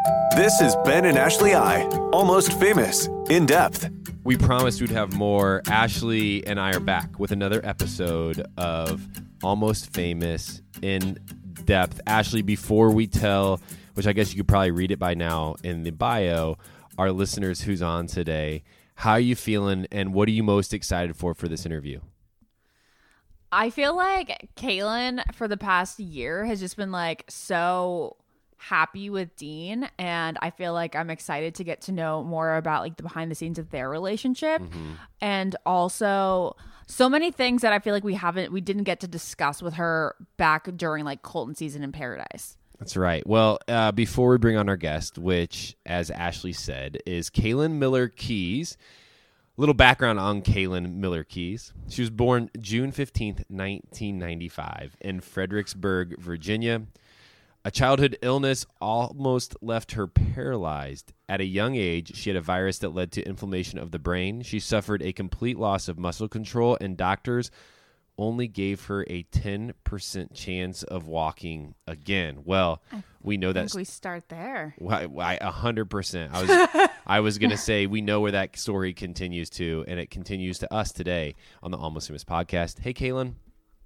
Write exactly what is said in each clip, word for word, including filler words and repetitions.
This is Ben and Ashley I, Almost Famous, In Depth. We promised we'd have more. Ashley and I are back with another episode of Almost Famous, In Depth. Ashley, before we tell, which I guess you could probably read it by now in the bio, our listeners who's on today, how are you feeling and what are you most excited for for this interview? I feel like Kaylin for the past year has just been like so happy with Dean, and I feel like I'm excited to get to know more about like the behind the scenes of their relationship. Mm-hmm. And also so many things that I feel like we haven't we didn't get to discuss with her back during like Colton season in Paradise. That's right. Well, uh, before we bring on our guest, which as Ashley said is Kaylin Miller Keys. Little background on Kaylin Miller Keys. She was born June fifteenth, nineteen ninety-five in Fredericksburg, Virginia. A childhood illness almost left her paralyzed. At a young age, she had a virus that led to inflammation of the brain. She suffered a complete loss of muscle control, and doctors only gave her a ten percent chance of walking again. Well, we know that. I think we start there. I, I, one hundred percent. I was I was going to say we know where that story continues to, and it continues to us today on the Almost Famous podcast. Hey, Kaylin.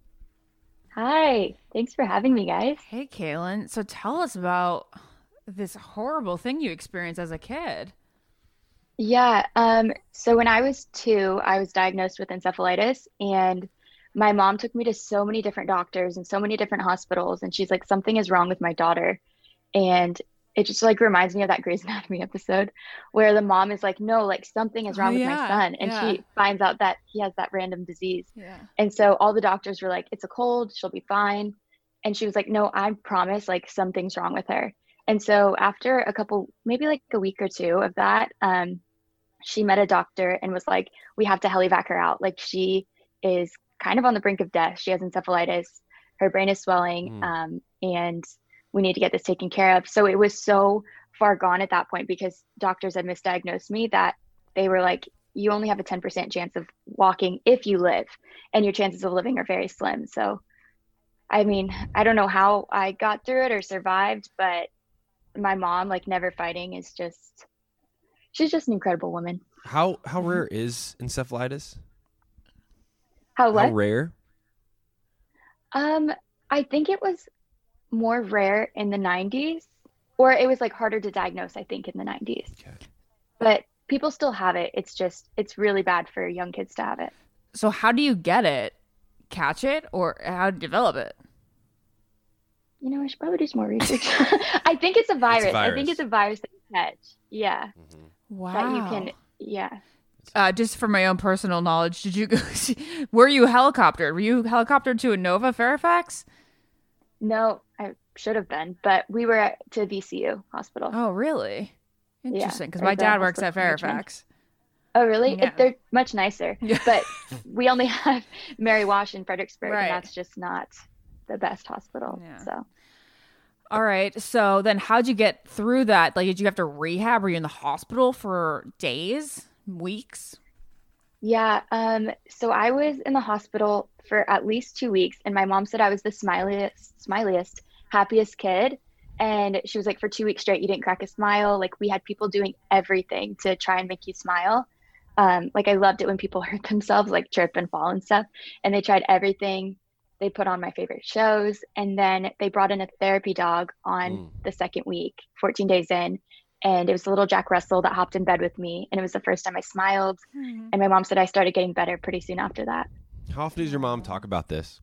Hi. Thanks for having me, guys. Hey, Kaylin. So tell us about this horrible thing you experienced as a kid. Yeah. Um, so when I was two, I was diagnosed with encephalitis, and my mom took me to so many different doctors and so many different hospitals. And she's like, something is wrong with my daughter. And it just like reminds me of that Grey's Anatomy episode where the mom is like, no, like something is wrong oh, yeah, with my son. And yeah. she finds out that he has that random disease. Yeah. And so all the doctors were like, it's a cold, she'll be fine. And she was like, no, I promise, like something's wrong with her. And so after a couple, maybe like a week or two of that, um, she met a doctor and was like, we have to helivac her out. Like she is kind of on the brink of death. She has encephalitis, her brain is swelling, mm. um, and we need to get this taken care of. So it was so far gone at that point because doctors had misdiagnosed me that they were like, you only have a ten percent chance of walking if you live, and your chances of living are very slim. So, I mean, I don't know how I got through it or survived, but my mom, like never fighting, is just, she's just an incredible woman. How, how rare is encephalitis? How what? How rare? Um, I think it was more rare in the nineties, or it was like harder to diagnose, I think, in the nineties. Okay. But people still have it. It's just, it's really bad for young kids to have it. So how do you get it? Catch it, or how to develop it? You know, I should probably do some more research. I think it's a virus. It's a virus. I think it's a virus that you catch. Yeah. Mm-hmm. Wow. That you can, yeah. Uh, just for my own personal knowledge, did you go, were you helicoptered? Were you helicoptered to Inova Fairfax? No, I should have been, but we were at, to V C U hospital. Oh, really? Interesting, because yeah, my dad works at Fairfax. Oh, really? Yeah. It, they're much nicer, yeah. But we only have Mary Wash in Fredericksburg, right. And that's just not the best hospital. Yeah. So. All right. So then how'd you get through that? Like, did you have to rehab? Were you in the hospital for days, weeks? Yeah. Um, so I was in the hospital for at least two weeks, and my mom said I was the smiliest, smiliest, happiest kid. And she was like, for two weeks straight, you didn't crack a smile. Like, we had people doing everything to try and make you smile. Um, like, I loved it when people hurt themselves, like trip and fall and stuff. And they tried everything. They put on my favorite shows. And then they brought in a therapy dog on mm. the second week, fourteen days in. And it was a little Jack Russell that hopped in bed with me. And it was the first time I smiled. Mm-hmm. And my mom said I started getting better pretty soon after that. How often does your mom talk about this?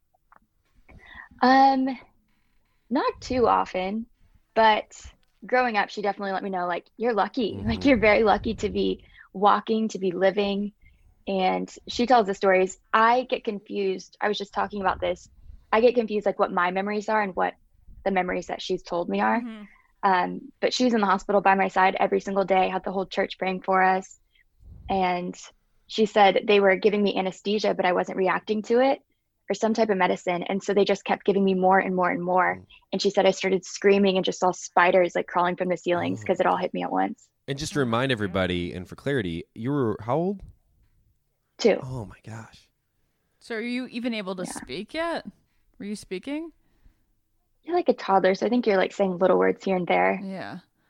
Um, not too often, but growing up, she definitely let me know, like, you're lucky. Mm-hmm. Like, you're very lucky to be walking, to be living. And she tells the stories. I get confused. I was just talking about this. I get confused, like, what my memories are and what the memories that she's told me are. Mm-hmm. Um, but she was in the hospital by my side every single day, had the whole church praying for us. And she said they were giving me anesthesia, but I wasn't reacting to it, or some type of medicine. And so they just kept giving me more and more and more. And she said I started screaming and just saw spiders like crawling from the ceilings because it all hit me at once. And just to remind everybody, and for clarity, you were how old? Two. Oh my gosh. So are you even able to yeah. speak yet? Were you speaking? You're like a toddler, so I think you're like saying little words here and there. Yeah.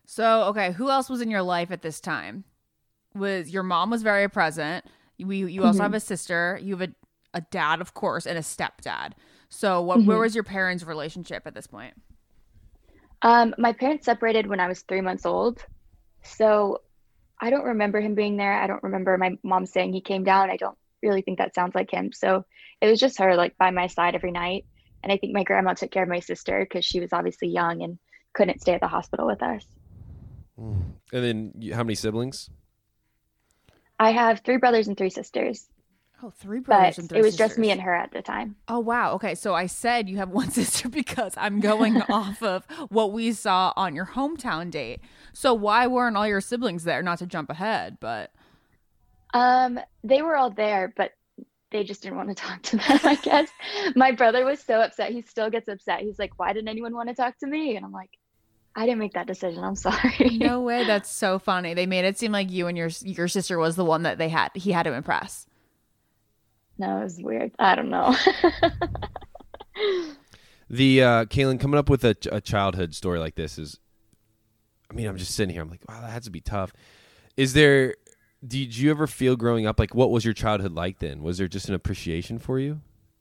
So, okay, who else was in your life at this time? Was your mom was very present. We, you also Mhm. have a sister. You have a, a dad, of course, and a stepdad. So, what? Mhm. Where was your parents' relationship at this point? Um, my parents separated when I was three months old. So I don't remember him being there. I don't remember my mom saying he came down. I don't really think that sounds like him. So it was just her like by my side every night. And I think my grandma took care of my sister because she was obviously young and couldn't stay at the hospital with us. And then you, how many siblings? I have three brothers and three sisters, Oh, three brothers but and three it was sisters. just me and her at the time. Oh, wow. Okay, so I said you have one sister because I'm going off of what we saw on your hometown date. So why weren't all your siblings there? Not to jump ahead, but Um, they were all there, but they just didn't want to talk to them, I guess. My brother was so upset. He still gets upset. He's like, why didn't anyone want to talk to me? And I'm like, I didn't make that decision. I'm sorry. no way. That's so funny. They made it seem like you and your your sister was the one that they had he had to impress. No, it was weird. I don't know. The uh, Kaylin, coming up with a, a childhood story like this is, I mean, I'm just sitting here. I'm like, wow, that has to be tough. Is there? Did you ever feel growing up like what was your childhood like then? Was there just an appreciation for you?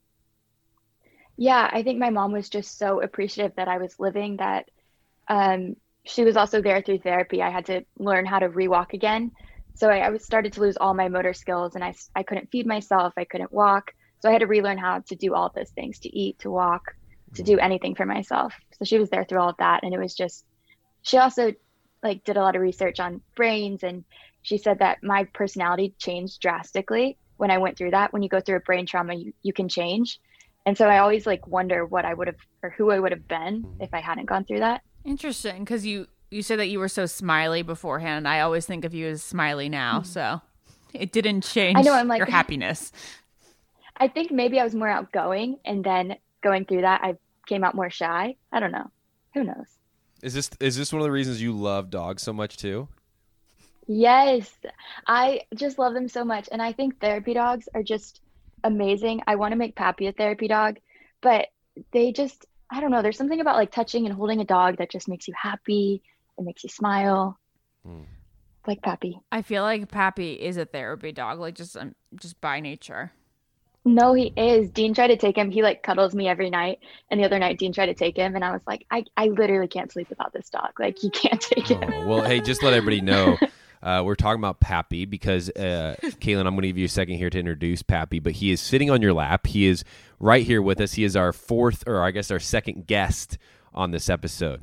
Yeah, I think my mom was just so appreciative that I was living that um, she was also there through therapy. I had to learn how to rewalk again. So I, I was started to lose all my motor skills and I, s- I couldn't feed myself. I couldn't walk. So I had to relearn how to do all those things, to eat, to walk, to do anything for myself. So she was there through all of that. And it was just, she also like did a lot of research on brains. And she said that my personality changed drastically when I went through that. When you go through a brain trauma, you, you can change. And so I always like wonder what I would have or who I would have been if I hadn't gone through that. Interesting, because you you said that you were so smiley beforehand. I always think of you as smiley now, so it didn't change I know, I'm like- your happiness. I think maybe I was more outgoing, and then going through that, I came out more shy. I don't know. Who knows? Is this is this one of the reasons you love dogs so much too? Yes, I just love them so much. And I think therapy dogs are just amazing. I want to make Pappy a therapy dog, but they just, I don't know, there's something about like touching and holding a dog that just makes you happy. It makes you smile. Hmm. Like Pappy. I feel like Pappy is a therapy dog, like just um, just by nature. No, he is. Dean tried to take him. He like cuddles me every night. And the other night, Dean tried to take him. And I was like, I, I literally can't sleep without this dog. Like, he can't take him. Oh, well, hey, just let everybody know. Uh, we're talking about Pappy because, uh, Kaylin, I'm going to give you a second here to introduce Pappy, but he is sitting on your lap. He is right here with us. He is our fourth, or I guess our second guest on this episode.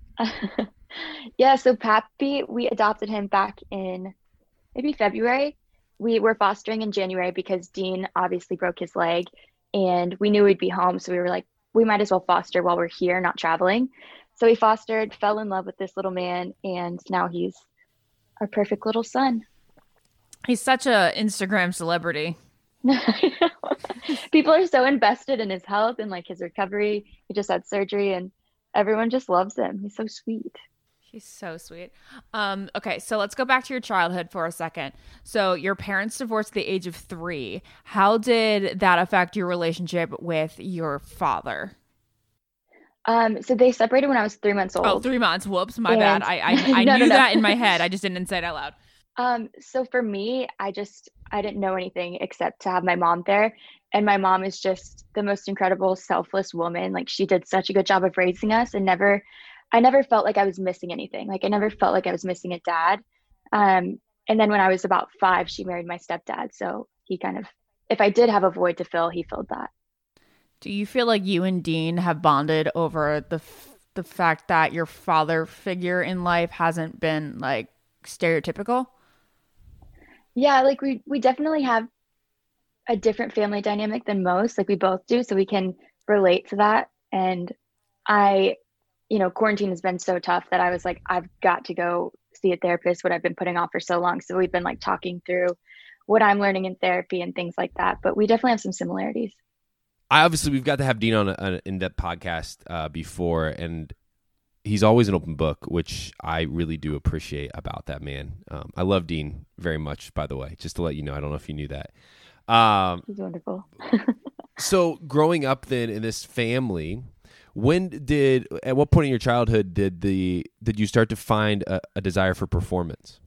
Yeah, so Pappy, we adopted him back in maybe February. We were fostering in January because Dean obviously broke his leg and we knew we'd be home. So we were like, we might as well foster while we're here, not traveling. So we fostered, fell in love with this little man, and now he's our perfect little son. He's such a Instagram celebrity. People are so invested in his health and like his recovery. He just had surgery and everyone just loves him. He's so sweet. He's so sweet. Um, okay, so let's go back to your childhood for a second. So your parents divorced at the age of three. How did that affect your relationship with your father? Um, so they separated when I was three months old. Oh, three months. Whoops, my And- bad. I I, I No, knew no, no. that in my head. I just didn't say it out loud. Um, so for me, I just I didn't know anything except to have my mom there. And my mom is just the most incredible, selfless woman. Like she did such a good job of raising us and never I never felt like I was missing anything. Like I never felt like I was missing a dad. Um, and then when I was about five, she married my stepdad. So he kind of, if I did have a void to fill, he filled that. Do you feel like you and Dean have bonded over the f- the fact that your father figure in life hasn't been like stereotypical? Yeah, like we we definitely have a different family dynamic than most. Like we both do, so we can relate to that. And I, you know, quarantine has been so tough that I was like, I've got to go see a therapist, what I've been putting off for so long. So we've been like talking through what I'm learning in therapy and things like that. But we definitely have some similarities. I obviously we've got to have Dean on a, an in-depth podcast uh, before, and he's always an open book, which I really do appreciate about that man. Um, I love Dean very much, by the way, just to let you know. I don't know if you knew that. Um, He's wonderful. so growing up then in this family, When did, at what point in your childhood did the did you start to find a, a desire for performance?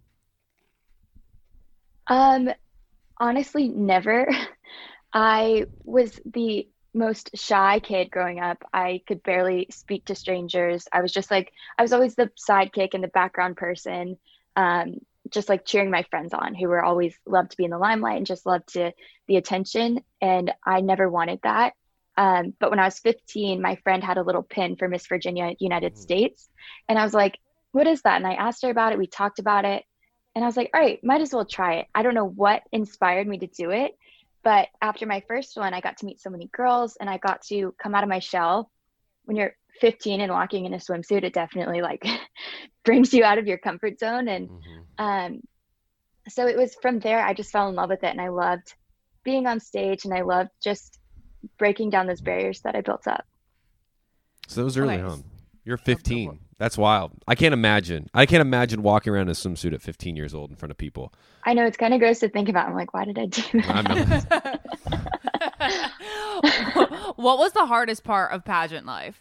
Um, honestly, never. I was the most shy kid growing up. I could barely speak to strangers. I was just like, I was always the sidekick and the background person, um, just like cheering my friends on who were always loved to be in the limelight and just loved to the attention. And I never wanted that. Um, but when I was fifteen, my friend had a little pin for Miss Virginia, United States. And I was like, what is that? And I asked her about it. We talked about it. And I was like, all right, might as well try it. I don't know what inspired me to do it. But after my first one, I got to meet so many girls and I got to come out of my shell. When you're fifteen and walking in a swimsuit, it definitely like brings you out of your comfort zone. And Mm-hmm. um, so it was from there, I just fell in love with it. And I loved being on stage and I loved just breaking down those barriers that I built up. So that was early Nice. on. You're fifteen. That's wild. I can't imagine. I can't imagine walking around in a swimsuit at fifteen years old in front of people. I know it's kind of gross to think about. I'm like, why did I do that? I know. What was the hardest part of pageant life?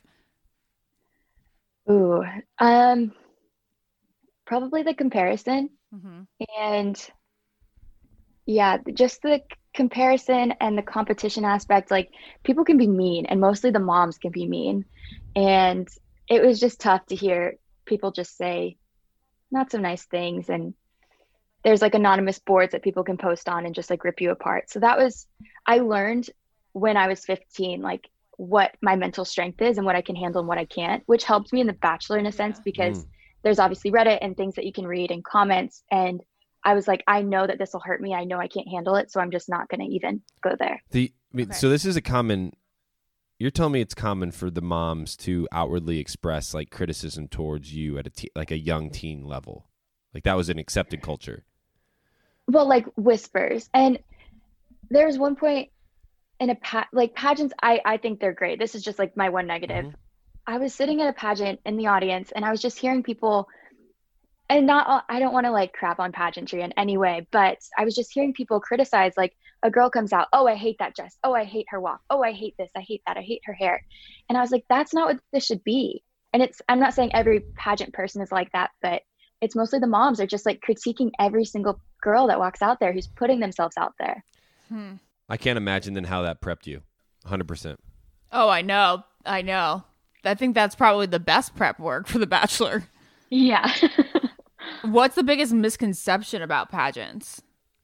Ooh, um, probably the comparison. Mm-hmm. And yeah, just the c- comparison and the competition aspect. Like people can be mean, and mostly the moms can be mean. And it was just tough to hear people just say not so nice things. And there's like anonymous boards that people can post on and just like rip you apart. So that was, I learned when I was fifteen, like what my mental strength is and what I can handle and what I can't, which helped me in The Bachelor in a sense, because Mm. there's obviously Reddit and things that you can read and comments. And I was like, I know that this will hurt me. I know I can't handle it. So I'm just not going to even go there. The, I mean, Okay. So this is a common, you're telling me it's common for the moms to outwardly express like criticism towards you at a te- like a young teen level. Like that was an accepted culture. Well, like whispers. And there was one point in a pa- like pageants, I, I think they're great. This is just like my one negative. Mhm. I was sitting at a pageant in the audience and I was just hearing people, and not all, I don't want to like crap on pageantry in any way, but I was just hearing people criticize, like a girl comes out, oh, I hate that dress. Oh, I hate her walk. Oh, I hate this. I hate that. I hate her hair. And I was like, that's not what this should be. And it's, I'm not saying every pageant person is like that, but it's mostly the moms are just like critiquing every single girl that walks out there who's putting themselves out there. Hmm. I can't imagine then how that prepped you. one hundred percent. Oh, I know. I know. I think that's probably the best prep work for The Bachelor. Yeah. What's the biggest misconception about pageants?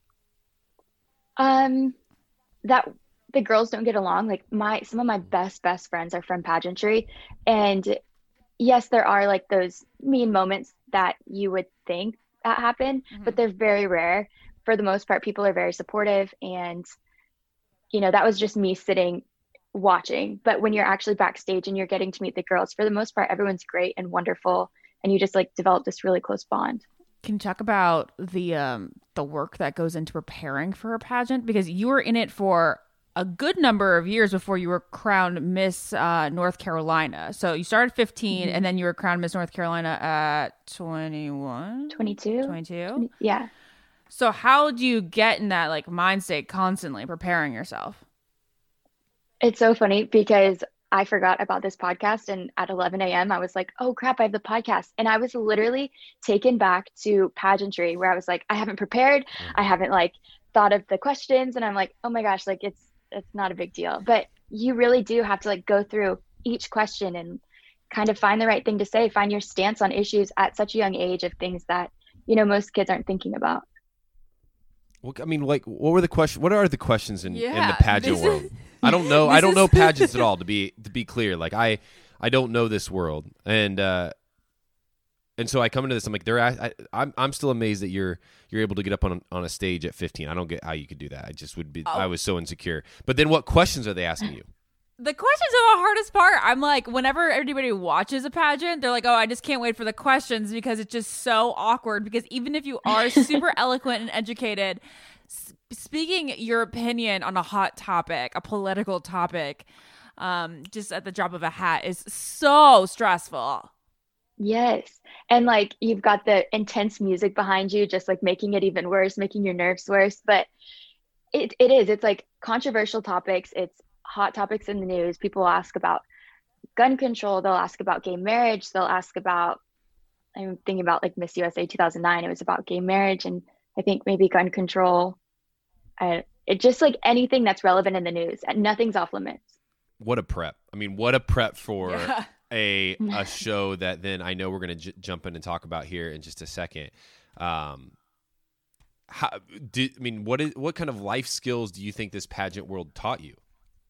Um, that the girls don't get along. Like my, some of my best, best friends are from pageantry. And yes, there are like those mean moments that you would think that happen, Mhm. but they're very rare. For the most part, people are very supportive. And, you know, that was just me sitting watching. But when you're actually backstage and you're getting to meet the girls, for the most part, everyone's great and wonderful. And you just like develop this really close bond. Can you talk about the um the work that goes into preparing for a pageant? Because you were in it for a good number of years before you were crowned Miss uh, North Carolina. So you started fifteen, Mhm. and then you were crowned Miss North Carolina at twenty-one, twenty-two. twenty-two. Yeah. So how do you get in that like mind state constantly preparing yourself? It's so funny because I forgot about this podcast, and at eleven a.m. I was like, oh crap, I have the podcast. And I was literally taken back to pageantry where I was like, I haven't prepared. I haven't like thought of the questions. And I'm like, oh my gosh, like it's it's not a big deal. But you really do have to like go through each question and kind of find the right thing to say, find your stance on issues at such a young age of things that, you know, most kids aren't thinking about. Well, I mean, like, what were the question? What are the questions in, in Yeah, the pageant this world? is- I don't know. I this don't is- know pageants at all. To be to be clear, like I I don't know this world, and uh, and so I come into this. I'm like, they're. I, I'm I'm still amazed that you're you're able to get up on on a stage at fifteen. I don't get how you could do that. I just would be. Oh. I was so insecure. But then, what questions are they asking you? The questions are the hardest part. I'm like, whenever everybody watches a pageant, they're like, oh, I just can't wait for the questions because it's just so awkward. Because even if you are super eloquent and educated, s- speaking your opinion on a hot topic, a political topic, um, just at the drop of a hat is so stressful. Yes. And like you've got the intense music behind you, just like making it even worse, making your nerves worse. But it, it is, it's like controversial topics. It's hot topics in the news. People ask about gun control, they'll ask about gay marriage, they'll ask about, I'm thinking about like Miss U S A two thousand nine, it was about gay marriage, and I think maybe gun control. I, it just like anything that's relevant in the news, and nothing's off limits. What a prep. I mean, what a prep for Yeah. a a show that then I know we're going to j- jump in and talk about here in just a second. Um, how, do, I mean, what is what kind of life skills do you think this pageant world taught you?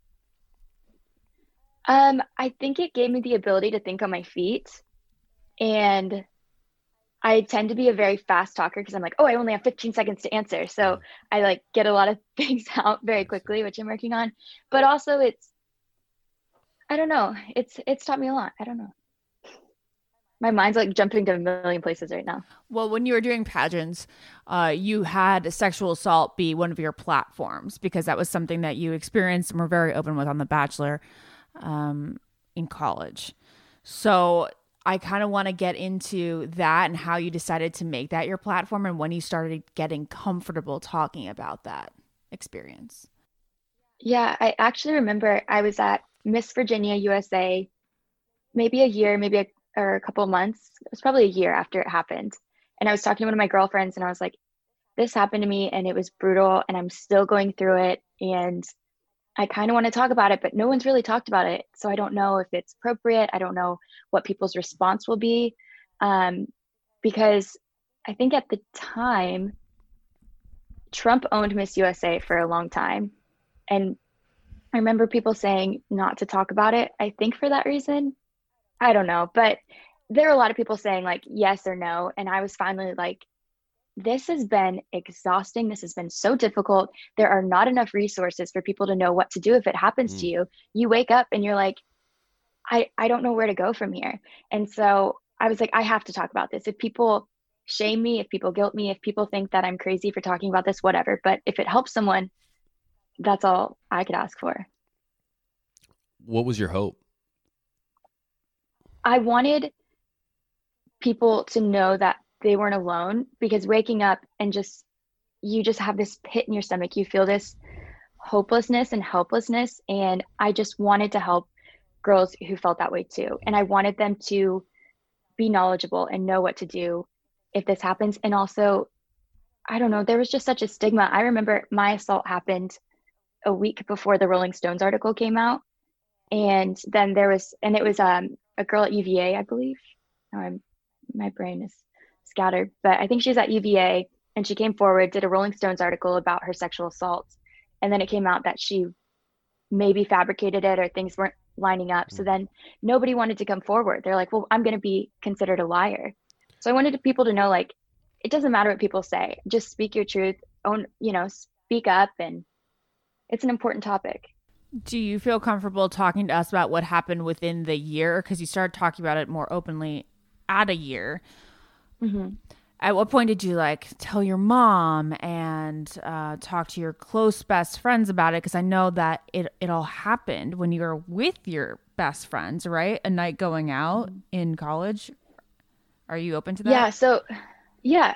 Um, I think it gave me the ability to think on my feet, and I tend to be a very fast talker because I'm like, oh, I only have fifteen seconds to answer. So Mm. I like get a lot of things out very quickly, which I'm working on. But also it's, I don't know, it's it's taught me a lot. I don't know. My mind's like jumping to a million places right now. Well, when you were doing pageants, uh, you had sexual assault be one of your platforms because that was something that you experienced and were very open with on The Bachelor um, in college. So I kind of want to get into that and how you decided to make that your platform and when you started getting comfortable talking about that experience. Yeah, I actually remember I was at Miss Virginia U S A maybe a year, maybe a, or a couple of months. It was probably a year after it happened. And I was talking to one of my girlfriends and I was like, this happened to me and it was brutal and I'm still going through it. And I kind of want to talk about it, but no one's really talked about it. So I don't know if it's appropriate. I don't know what people's response will be. Um, because I think at the time, Trump owned Miss U S A for a long time. And I remember people saying not to talk about it, I think for that reason. I don't know. But there are a lot of people saying like yes or no. And I was finally like, this has been exhausting. This has been so difficult. There are not enough resources for people to know what to do if it happens Mm. to you. You wake up and you're like, I, I don't know where to go from here. And so I was like, I have to talk about this. If people shame me, if people guilt me, if people think that I'm crazy for talking about this, whatever. But if it helps someone, that's all I could ask for. What was your hope? I wanted people to know that they weren't alone, because waking up and just, you just have this pit in your stomach. You feel this hopelessness and helplessness. And I just wanted to help girls who felt that way too. And I wanted them to be knowledgeable and know what to do if this happens. And also, I don't know, there was just such a stigma. I remember my assault happened a week before the Rolling Stones article came out. And then there was, and it was um, a girl at U V A, I believe. Now I'm, my brain is scattered, but I think she's at U V A, and she came forward, did a Rolling Stones article about her sexual assault. And then it came out that she maybe fabricated it or things weren't lining up. So then nobody wanted to come forward. They're like, well, I'm going to be considered a liar. So I wanted people to know, like, it doesn't matter what people say. Just speak your truth, own, you know, speak up. And it's an important topic. Do you feel comfortable talking to us about what happened within the year? Because you started talking about it more openly at a year. Mm-hmm. At what point did you like tell your mom and uh, talk to your close best friends about it? Because I know that it, it all happened when you were with your best friends, right? A night going out in college. Are you open to that? Yeah. So, yeah.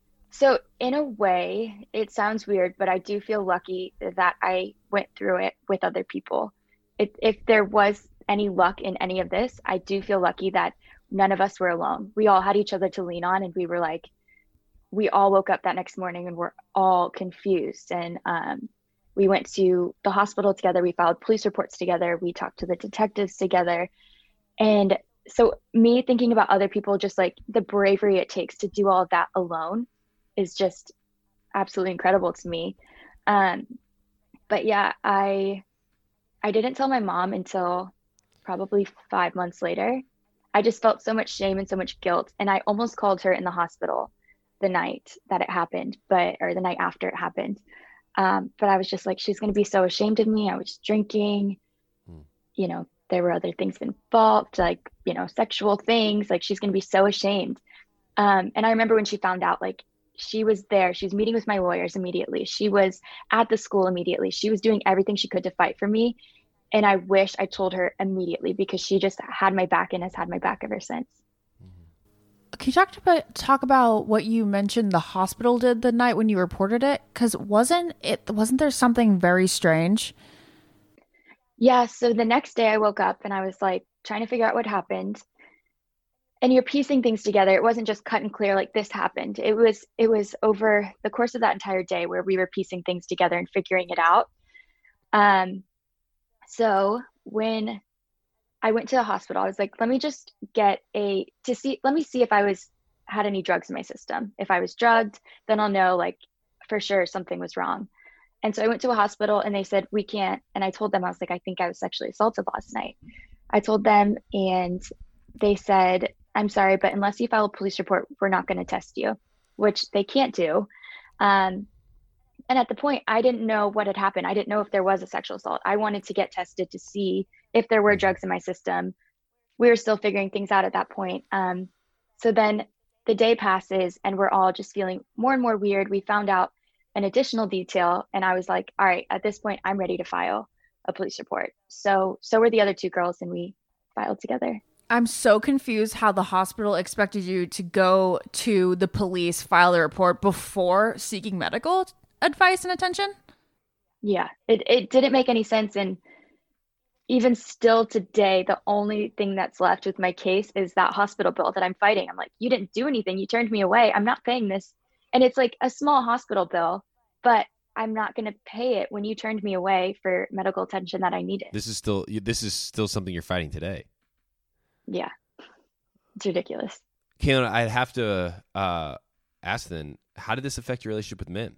So in a way, it sounds weird, but I do feel lucky that I went through it with other people. If, if there was any luck in any of this, I do feel lucky that none of us were alone. We all had each other to lean on, and we were like, we all woke up that next morning and we're all confused. And um, we went to the hospital together. We filed police reports together. We talked to the detectives together. And so me thinking about other people, just like the bravery it takes to do all of that alone is just absolutely incredible to me. Um, but yeah, I, I didn't tell my mom until probably five months later. I just felt so much shame and so much guilt. And I almost called her in the hospital the night that it happened, but, or the night after it happened. Um, but I was just like, she's going to be so ashamed of me. I was drinking, Hmm. you know, there were other things involved, like, you know, sexual things, like she's going to be so ashamed. Um, and I remember when she found out, like, she was there, she was meeting with my lawyers immediately. She was at the school immediately. She was doing everything she could to fight for me. And I wish I told her immediately, because she just had my back and has had my back ever since. Can you talk about talk about what you mentioned the hospital did the night when you reported it? Because wasn't it wasn't there something very strange? Yeah. So the next day I woke up and I was like, trying to figure out what happened. And you're piecing things together. It wasn't just cut and clear like this happened. It was it was over the course of that entire day where we were piecing things together and figuring it out. Um, so when I went to the hospital, I was like, let me just get a to see. Let me see if I was had any drugs in my system. If I was drugged, then I'll know like for sure something was wrong. And so I went to a hospital and they said, we can't. And I told them, I was like, I think I was sexually assaulted last night. I told them and they said, I'm sorry, but unless you file a police report, we're not going to test you, which they can't do. Um, and at the point, I didn't know what had happened. I didn't know if there was a sexual assault. I wanted to get tested to see if there were drugs in my system. We were still figuring things out at that point. Um, so then the day passes and we're all just feeling more and more weird. We found out an additional detail and I was like, all right, at this point, I'm ready to file a police report. So, so were the other two girls and we filed together. I'm so confused how the hospital expected you to go to the police, file a report before seeking medical advice and attention. Yeah, it, it didn't make any sense. And even still today, the only thing that's left with my case is that hospital bill that I'm fighting. I'm like, you didn't do anything. You turned me away. I'm not paying this. And it's like a small hospital bill, but I'm not going to pay it when you turned me away for medical attention that I needed. This is still this is still something you're fighting today. Yeah, it's ridiculous. Kaylin, I'd have to uh, ask then, how did this affect your relationship with men?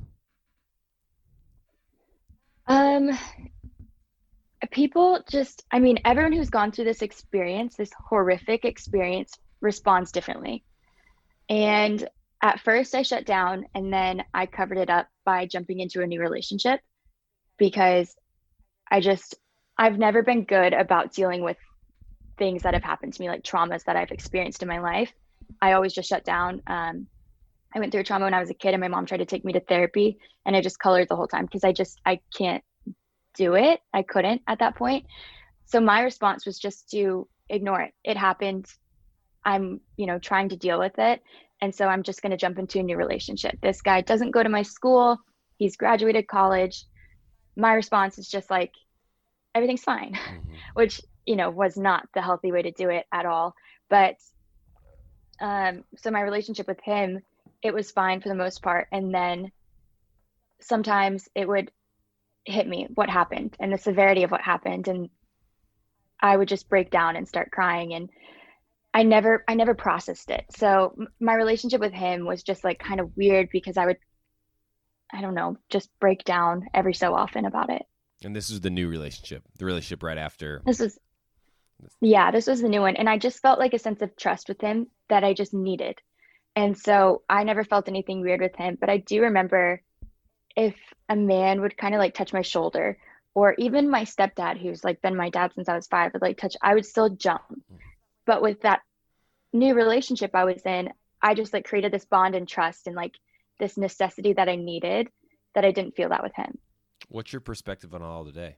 Um, people just, I mean, everyone who's gone through this experience, this horrific experience, responds differently. And at first I shut down and then I covered it up by jumping into a new relationship because I just, I've never been good about dealing with things that have happened to me, like traumas that I've experienced in my life. I always just shut down. Um, I went through a trauma when I was a kid and my mom tried to take me to therapy and I just colored the whole time because I just, I can't do it. I couldn't at that point. So my response was just to ignore it. It happened. I'm, you know, trying to deal with it. And so I'm just going to jump into a new relationship. This guy doesn't go to my school. He's graduated college. My response is just like, everything's fine, mm-hmm. which, you know, was not the healthy way to do it at all. But um, so my relationship with him, it was fine for the most part. And then sometimes it would hit me what happened and the severity of what happened. And I would just break down and start crying. And I never, I never processed it. So m- my relationship with him was just like kind of weird because I would, I don't know, just break down every so often about it. And this is the new relationship, the relationship right after. This was, yeah, this was the new one. And I just felt like a sense of trust with him that I just needed. And so I never felt anything weird with him. But I do remember if a man would kind of like touch my shoulder, or even my stepdad, who's like been my dad since I was five, would like touch, I would still jump. But with that new relationship I was in, I just like created this bond and trust and like this necessity that I needed that I didn't feel that with him. What's your perspective on all today?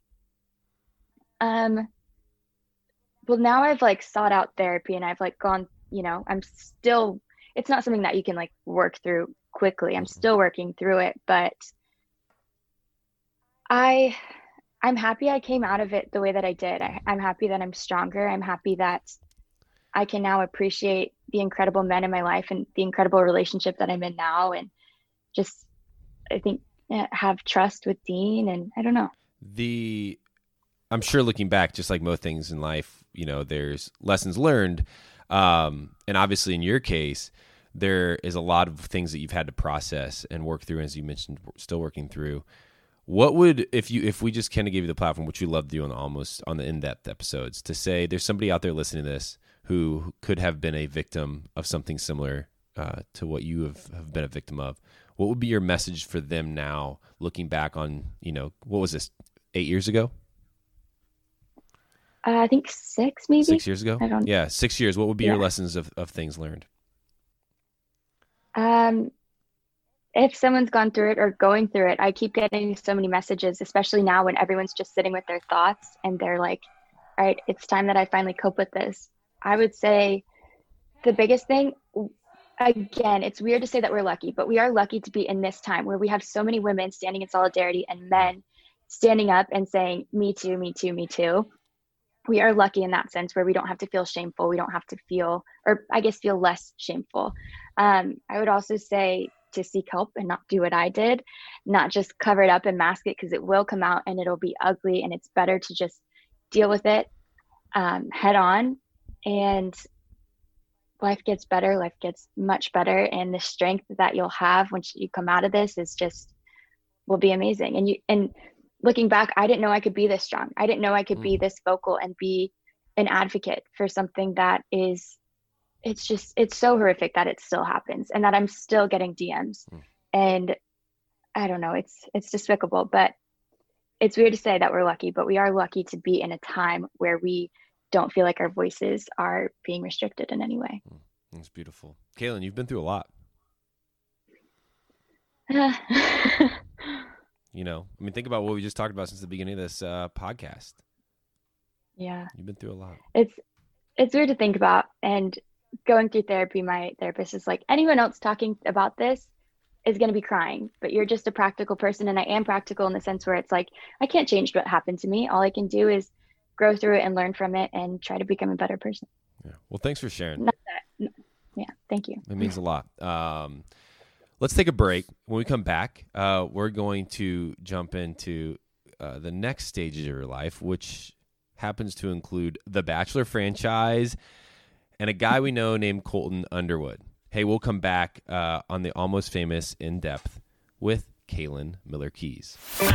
Um, well, now I've like sought out therapy and I've like gone, you know, I'm still, it's not something that you can like work through quickly. I'm still working through it, but I, I'm happy I came out of it the way that I did. I, I'm happy that I'm stronger. I'm happy that I can now appreciate the incredible men in my life and the incredible relationship that I'm in now. And just, I think, have trust with Dean. And I don't know. The, I'm sure looking back, just like most things in life, you know, there's lessons learned. Um, and obviously in your case, there is a lot of things that you've had to process and work through. As you mentioned, still working through. What would, if you, if we just kind of gave you the platform, which we love to do on the almost on the in-depth episodes, to say there's somebody out there listening to this who could have been a victim of something similar uh, to what you have, have been a victim of, what would be your message for them now, looking back on, you know, what was this, eight years ago? Uh, I think six, maybe. Six years ago? I don't. Yeah, six years. What would be Yeah. your lessons of, of things learned? Um, if someone's gone through it or going through it, I keep getting so many messages, especially now when everyone's just sitting with their thoughts and they're like, all right, it's time that I finally cope with this. I would say the biggest thing, again, it's weird to say that we're lucky, but we are lucky to be in this time where we have so many women standing in solidarity and men standing up and saying, me too, me too, me too. we are lucky in that sense where we don't have to feel shameful. We don't have to feel, or I guess feel less shameful. Um, I would also say to seek help and not do what I did, not just cover it up and mask it, because it will come out and it'll be ugly, and it's better to just deal with it um, head on, and life gets better. Life gets much better. And the strength that you'll have once you come out of this is just, will be amazing. And you, and looking back, I didn't know I could be this strong. I didn't know I could mm. be this vocal and be an advocate for something that is, it's just, it's so horrific that it still happens and that I'm still getting D Ms. Mm. And I don't know, it's, it's despicable, but it's weird to say that we're lucky, but we are lucky to be in a time where we don't feel like our voices are being restricted in any way. Mm. That's beautiful. Kaylin, you've been through a lot. You know, I mean, think about what we just talked about since the beginning of this uh, podcast. Yeah. You've been through a lot. It's, it's weird to think about. And going through therapy, my therapist is like, anyone else talking about this is going to be crying, but you're just a practical person. And I am practical in the sense where it's like, I can't change what happened to me. All I can do is grow through it and learn from it and try to become a better person. Yeah. Well, thanks for sharing. Not that, yeah. Thank you. It means a lot. Um, let's take a break. When we come back, uh, we're going to jump into uh, the next stage of your life, which happens to include the Bachelor franchise and a guy we know named Colton Underwood. Hey, we'll come back uh, on the Almost Famous In Depth with Kaylin Miller Keys.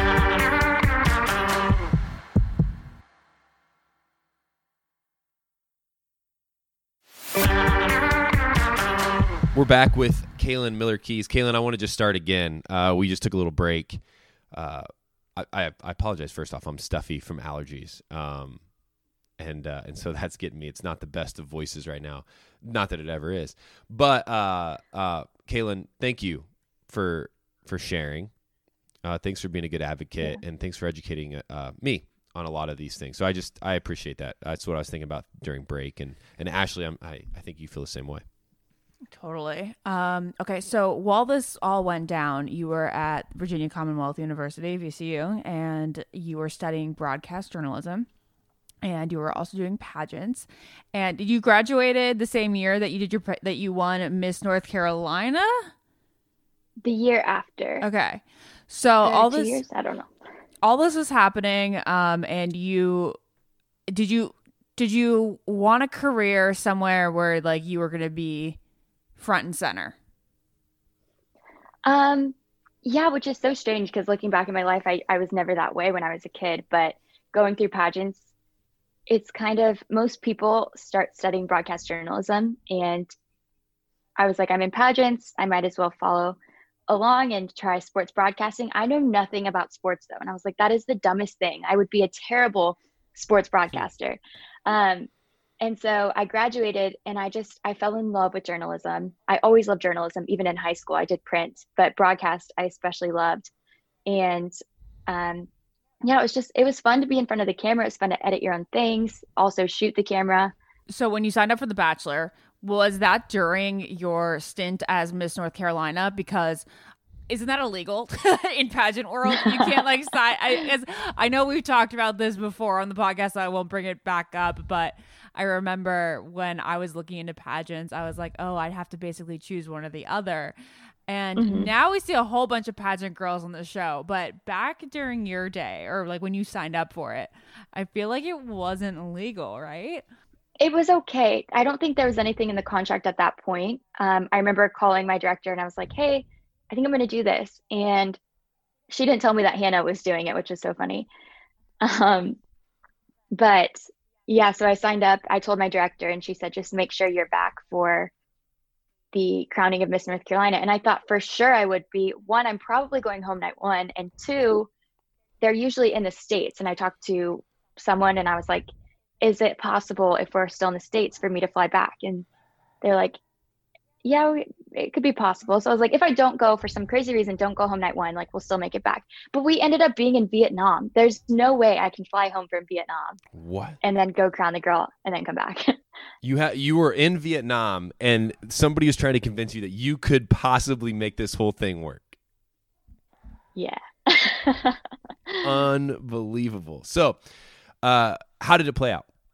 We're back with Kaylin Miller Keys. Kaylin, I want to just start again. Uh, we just took a little break. Uh, I, I, I apologize. First off, I'm stuffy from allergies, um, and uh, and so that's getting me. It's not the best of voices right now. Not that it ever is. But uh, uh, Kaylin, thank you for for sharing. Uh, thanks for being a good advocate, yeah. and thanks for educating uh, me on a lot of these things. So I just I appreciate that. That's what I was thinking about during break. And and Ashley, I'm, I I think you feel the same way. Totally. Um, okay, so while this all went down, you were at Virginia Commonwealth University, V C U, and you were studying broadcast journalism, and you were also doing pageants. And you graduated the same year that you did your that you won Miss North Carolina? The year after. Okay, so uh, all two this years? I don't know. All this was happening, um, and you did you did you want a career somewhere where like you were going to be front and center? Um, yeah, which is so strange because looking back in my life, I, I was never that way when I was a kid, but going through pageants, it's kind of, most people start studying broadcast journalism, and I was like, I'm in pageants, I might as well follow along and try sports broadcasting. I know nothing about sports though. And I was like, that is the dumbest thing. I would be a terrible sports broadcaster. Um, And so I graduated and I just, I fell in love with journalism. I always loved journalism, even in high school. I did print, but broadcast I especially loved. And um, yeah, it was just, it was fun to be in front of the camera. It was fun to edit your own things, also shoot the camera. So when you signed up for The Bachelor, was that during your stint as Miss North Carolina? Because isn't that illegal in pageant world? You can't like sign. I, as, I know we've talked about this before on the podcast, so I won't bring it back up, but I remember when I was looking into pageants, I was like, oh, I'd have to basically choose one or the other. And mm-hmm. now we see a whole bunch of pageant girls on the show. But back during your day, or like when you signed up for it, I feel like it wasn't legal, right? It was okay. I don't think there was anything in the contract at that point. Um, I remember calling my director and I was like, hey, I think I'm going to do this. And she didn't tell me that Hannah was doing it, which is so funny. Um, but yeah, so I signed up. I told my director and she said, just make sure you're back for the crowning of Miss North Carolina. And I thought for sure I would be. One, I'm probably going home night one. And two, they're usually in the States. And I talked to someone and I was like, is it possible if we're still in the States for me to fly back? And they're like, yeah, it could be possible. So I was like, if I don't go for some crazy reason, don't go home night one, like we'll still make it back. But we ended up being in Vietnam. There's no way I can fly home from Vietnam. What? And then go crown the girl and then come back. You ha- you were in Vietnam and somebody was trying to convince you that you could possibly make this whole thing work. Yeah. Unbelievable. So uh, how did it play out?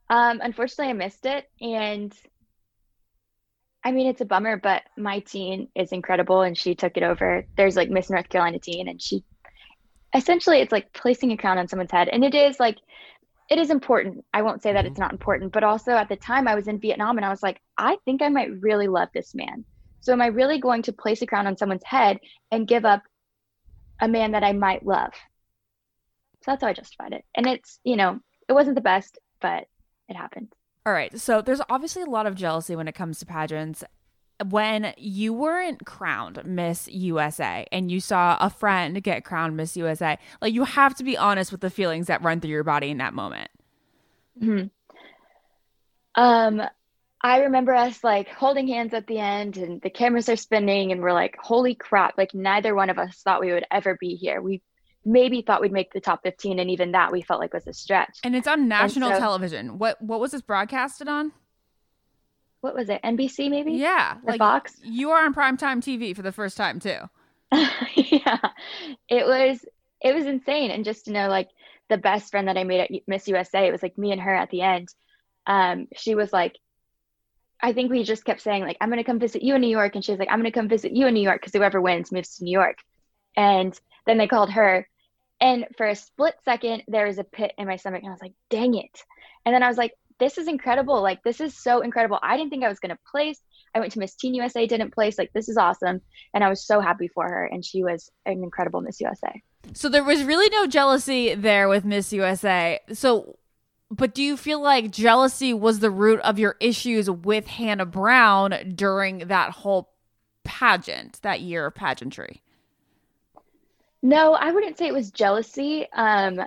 Um, unfortunately, I missed it, and I mean, it's a bummer, but my teen is incredible, and she took it over. There's like Miss North Carolina teen, and she essentially it's like placing a crown on someone's head, and it is like it is important. I won't say that Mhm. it's not important, but also at the time I was in Vietnam, and I was like, I think I might really love this man. So am I really going to place a crown on someone's head and give up a man that I might love? So that's how I justified it. And it's, you know, it wasn't the best, but it happened. All right. So there's obviously a lot of jealousy when it comes to pageants. When you weren't crowned Miss U S A and you saw a friend get crowned Miss U S A, like you have to be honest with the feelings that run through your body in that moment. Mm-hmm. Um, I remember us like holding hands at the end and the cameras are spinning and we're like, holy crap, like neither one of us thought we would ever be here. We maybe thought we'd make the top fifteen, and even that we felt like was a stretch. And it's on national so, television. What what was this broadcasted on? What was it? N B C maybe? Yeah. Or like Fox? You are on primetime T V for the first time too. Yeah. It was it was insane. And just to know like the best friend that I made at Miss U S A, it was like me and her at the end. Um, she was like, I think we just kept saying like, I'm going to come visit you in New York. And she was like, I'm going to come visit you in New York because whoever wins moves to New York. And then they called her. And for a split second, there was a pit in my stomach. And I was like, dang it. And then I was like, this is incredible. Like, this is so incredible. I didn't think I was going to place. I went to Miss Teen U S A, didn't place. Like, this is awesome. And I was so happy for her. And she was an incredible Miss U S A. So there was really no jealousy there with Miss U S A. So, but do you feel like jealousy was the root of your issues with Hannah Brown during that whole pageant, that year of pageantry? No, I wouldn't say it was jealousy. Um,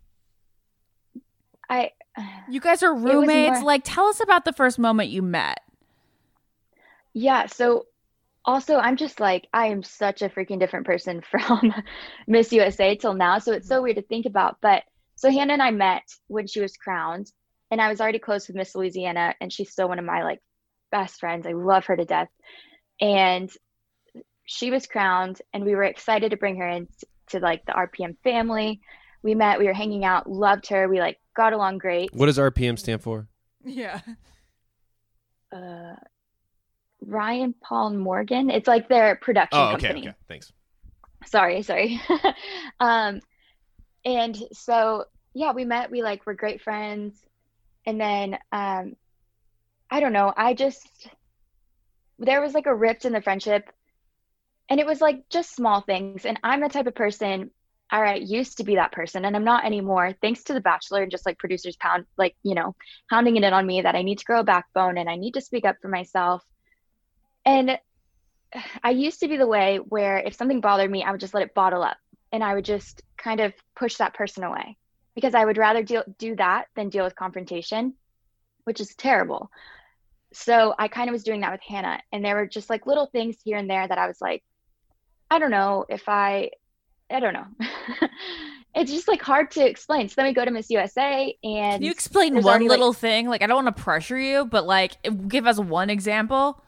I. You guys are roommates. more- Like, tell us about the first moment you met. Yeah. So also, I'm just like, I am such a freaking different person from Miss U S A till now. So it's so weird to think about. But so Hannah and I met when she was crowned, and I was already close with Miss Louisiana, and she's still one of my like best friends. I love her to death. And she was crowned, and we were excited to bring her in to like the R P M family. We met, we were hanging out, loved her. We like got along great. What does R P M stand for? Yeah. Uh, Ryan Paul Morgan. It's like their production Oh, okay, company. okay. Thanks. Sorry, sorry. um, and so yeah, we met. We like were great friends, and then um, I don't know. I just there was like a rift in the friendship, and it was like just small things. And I'm the type of person. All right, used to be that person, and I'm not anymore. Thanks to The Bachelor and just like producers pound like you know hounding it in on me that I need to grow a backbone and I need to speak up for myself. And I used to be the way where if something bothered me, I would just let it bottle up, and I would just kind of push that person away because I would rather deal, do that than deal with confrontation, which is terrible. So I kind of was doing that with Hannah, and there were just like little things here and there that I was like, I don't know if I, I don't know. It's just like hard to explain. So then we go to Miss U S A, and Can you explain there's one already, little like, thing? Like, I don't want to pressure you, but like, give us one example.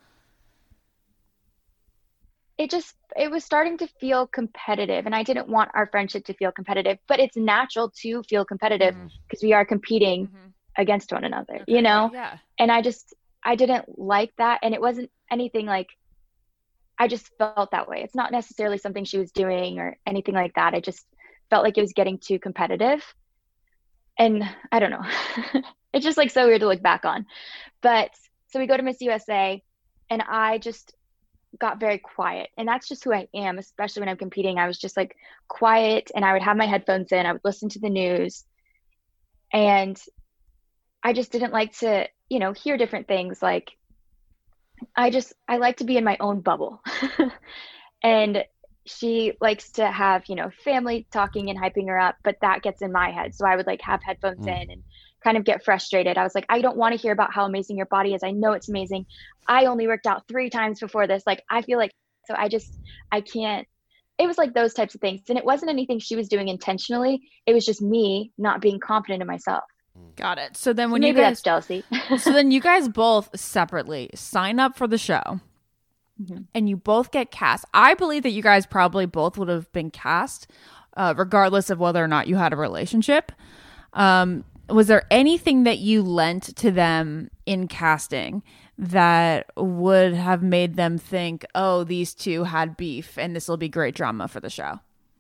it just it was starting to feel competitive, and I didn't want our friendship to feel competitive, but it's natural to feel competitive because Mhm. we are competing Mhm. against one another, Okay. you know? Yeah. And I just I didn't like that, and it wasn't anything like I just felt that way. It's not necessarily something she was doing or anything like that. I just felt like it was getting too competitive. And I don't know. It's just like so weird to look back on. But so we go to Miss U S A, and I just got very quiet. And that's just who I am, especially when I'm competing. I was just like quiet, and I would have my headphones in. I would listen to the news. And I just didn't like to, you know, hear different things. Like, I just, I like to be in my own bubble. And she likes to have, you know, family talking and hyping her up, but that gets in my head. So I would like have headphones Mm. in and kind of get frustrated. I was like, I don't want to hear about how amazing your body is. I know it's amazing. I only worked out three times before this. Like, I feel like, so I just, I can't, it was like those types of things. And it wasn't anything she was doing intentionally. It was just me not being confident in myself. Got it. So then So when maybe you that's guys, jealousy. so then you guys both separately sign up for the show. Mhm. And you both get cast. I believe that you guys probably both would have been cast, uh, regardless of whether or not you had a relationship. Um, was there anything that you lent to them in casting that would have made them think, oh, these two had beef and this will be great drama for the show?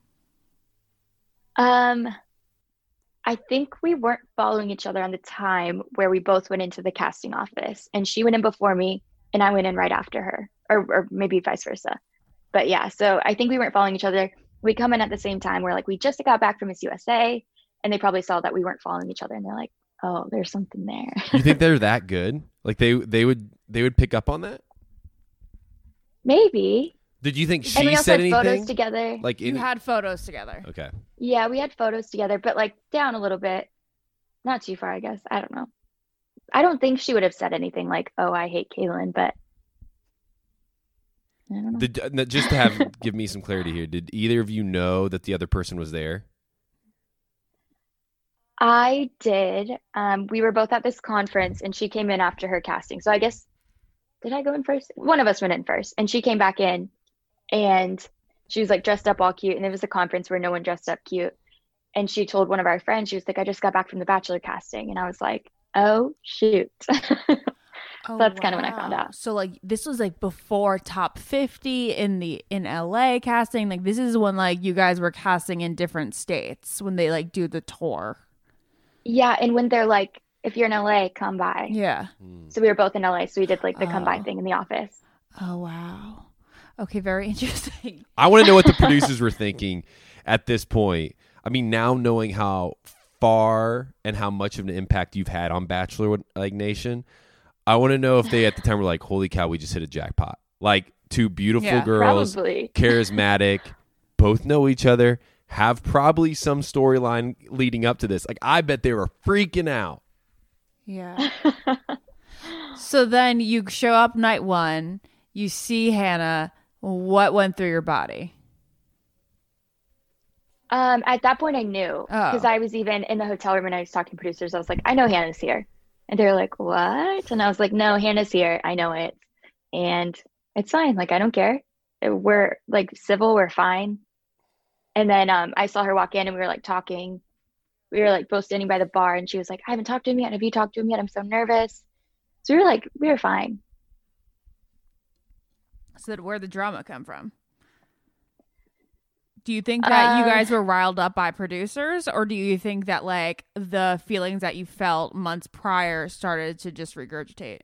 Um, I think we weren't following each other on the time where we both went into the casting office, and she went in before me and I went in right after her, or, or maybe vice versa. But yeah, so I think we weren't following each other. We come in at the same time. We're like, we just got back from Miss U S A, and they probably saw that we weren't following each other, and they're like, oh, there's something there. You think they're that good? Like they they would they would pick up on that? Maybe. Did you think And she we also said had anything? photos together. Like You in, had photos together. okay. Yeah, we had photos together, but like down a little bit. Not too far, I guess. I don't know. I don't think she would have said anything like, oh, I hate Kaylin, but I don't know. Did, uh, just to have give me some clarity here, did either of you know that the other person was there? I did. Um, we were both at this conference and she came in after her casting. So I guess, did I go in first? One of us went in first, and she came back in and she was like dressed up all cute. And it was a conference where no one dressed up cute. And she told one of our friends, she was like, I just got back from the Bachelor casting. And I was like, oh, shoot. Oh, That's kind of when I found wow. out. So like this was like before top fifty in the in L A casting. Like this is when like you guys were casting in different states when they like do the tour. Yeah. And when they're like, if you're in L A, come by. Yeah. So we were both in L A. So we did like the come by Oh. thing in the office. Oh wow. Okay, very interesting. I want to know what the producers were thinking at this point. I mean, now knowing how far and how much of an impact you've had on Bachelor like Nation, I want to know if they at the time were like, holy cow, we just hit a jackpot. Like two beautiful Yeah, girls, Probably. charismatic, both know each other, have probably some storyline leading up to this. Like, I bet they were freaking out. Yeah. So then you show up night one, you see Hannah. What went through your body? Um, at that point, I knew Oh. because I was even in the hotel room and I was talking to producers. I was like, I know Hannah's here. And they were like, what? And I was like, no, Hannah's here. I know it. And it's fine. Like, I don't care. We're like civil. We're fine. And then um, I saw her walk in and we were like talking. We were like both standing by the bar and she was like, I haven't talked to him yet. Have you talked to him yet? I'm so nervous. So we were like, we were fine. So where'd the drama come from? Do you think that you Uh, guys were riled up by producers, or do you think that like the feelings that you felt months prior started to just regurgitate?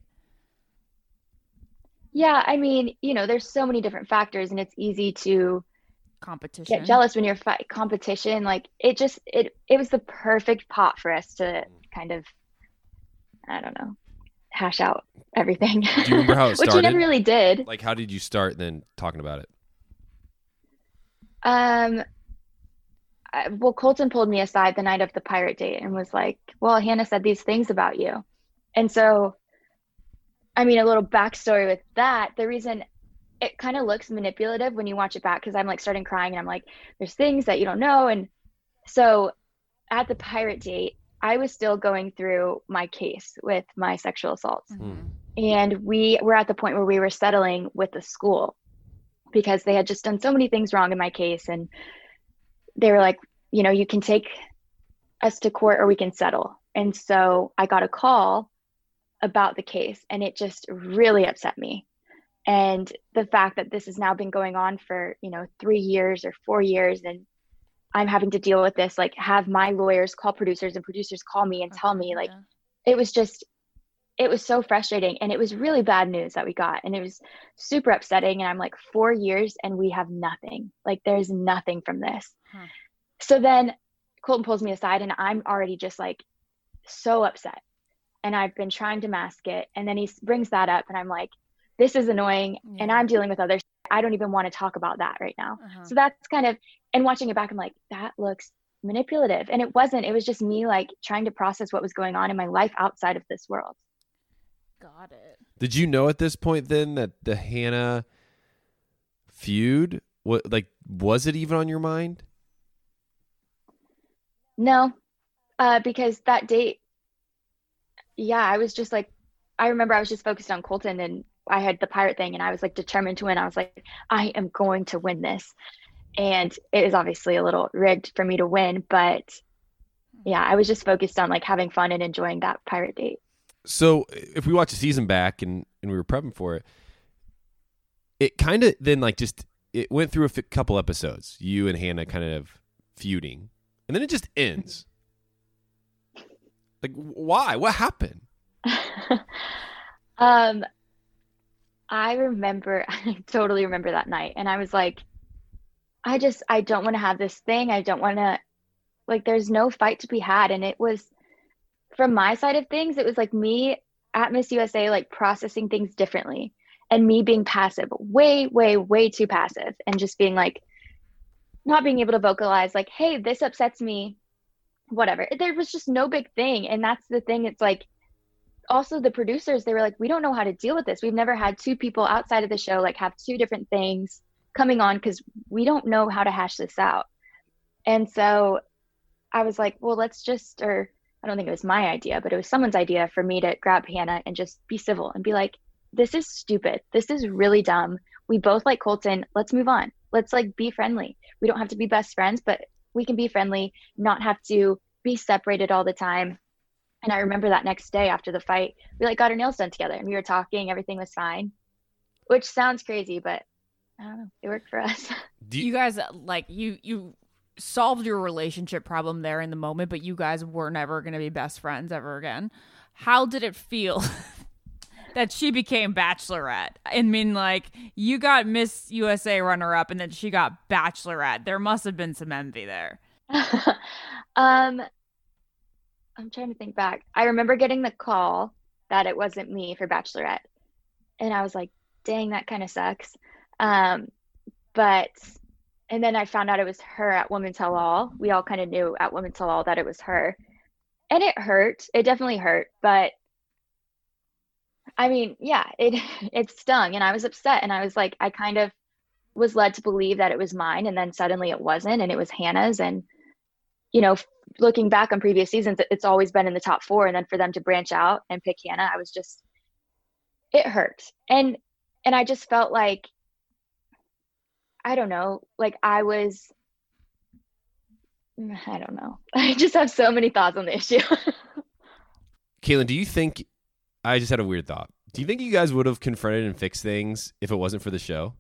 Yeah. I mean, you know, there's so many different factors and it's easy to Competition. get jealous when you're fight competition. Like it just, it, it was the perfect pot for us to kind of, I don't know, hash out everything. Do you remember how it Which we started? never really did. Like, how did you start then talking about it? Um, I, well, Colton pulled me aside the night of the pirate date and was like, well, Hannah said these things about you. And so, I mean, a little backstory with that, the reason it kind of looks manipulative when you watch it back, because I'm like starting crying and I'm like, there's things that you don't know. And so at the pirate date, I was still going through my case with my sexual assaults. Mhm. And we were at the point where we were settling with the school because they had just done so many things wrong in my case. And they were like, you know, you can take us to court or we can settle. And so I got a call about the case and it just really upset me. And the fact that this has now been going on for, you know, three years or four years and I'm having to deal with this, like have my lawyers call producers and producers call me and tell me, like, Yeah. it was just, it was so frustrating. And it was really bad news that we got. And it was super upsetting. And I'm like, four years and we have nothing. Like, there's nothing from this. Huh. So then Colton pulls me aside and I'm already just like so upset. And I've been trying to mask it. And then he s- brings that up and I'm like, this is annoying. And Yeah. I'm dealing with others. I don't even want to talk about that right now. Uh-huh. So that's kind of, and watching it back, I'm like, that looks manipulative. And it wasn't, it was just me like trying to process what was going on in my life outside of this world. Got it. Did you know at this point then that the Hannah feud, what like was it even on your mind? No, uh, because that date, yeah, I was just like, I remember I was just focused on Colton and I had the pirate thing and I was like determined to win. I was like, I am going to win this. And it is obviously a little rigged for me to win, but yeah, I was just focused on like having fun and enjoying that pirate date. So if we watch the season back and, and we were prepping for it, it kind of then like just it went through a f- couple episodes, you and Hannah kind of feuding, and then it just ends. Like, why? What happened? um, I remember, I totally remember that night, and I was like, I just, I don't want to have this thing. I don't want to, like, there's no fight to be had. And it was, from my side of things, it was like me at Miss U S A, like processing things differently, and me being passive, way, way, way too passive, and just being like, not being able to vocalize, like, hey, this upsets me, whatever. There was just no big thing. And that's the thing. It's like, also the producers, they were like, we don't know how to deal with this. We've never had two people outside of the show like have two different things coming on, because we don't know how to hash this out. And so I was like, well, let's just, or I don't think it was my idea, but it was someone's idea for me to grab Hannah and just be civil and be like, this is stupid. This is really dumb. We both like Colton. Let's move on. Let's like be friendly. We don't have to be best friends, but we can be friendly, not have to be separated all the time. And I remember that next day after the fight, we like got our nails done together and we were talking, everything was fine, which sounds crazy, but I don't know, it worked for us. Do you, You guys like you you solved your relationship problem there in the moment, but you guys were never going to be best friends ever again. How did it feel that she became Bachelorette? I mean, like, you got Miss U S A runner-up and then she got Bachelorette. There must have been some envy there. um, I'm trying to think back. I remember getting the call that it wasn't me for Bachelorette, and I was like, dang, that kind of sucks. Um, but, and then I found out it was her at Women Tell All. We all kind of knew at Women Tell All that it was her. And it hurt. It definitely hurt. But I mean, yeah, it it stung, and I was upset, and I was like, I kind of was led to believe that it was mine, and then suddenly it wasn't, and it was Hannah's. And, you know, looking back on previous seasons, it's always been in the top four, and then for them to branch out and pick Hannah, I was just, it hurt. And and I just felt like, I don't know, like I was, I don't know. I just have so many thoughts on the issue. Kaylin, do you think, I just had a weird thought. Do you think you guys would have confronted and fixed things if it wasn't for the show?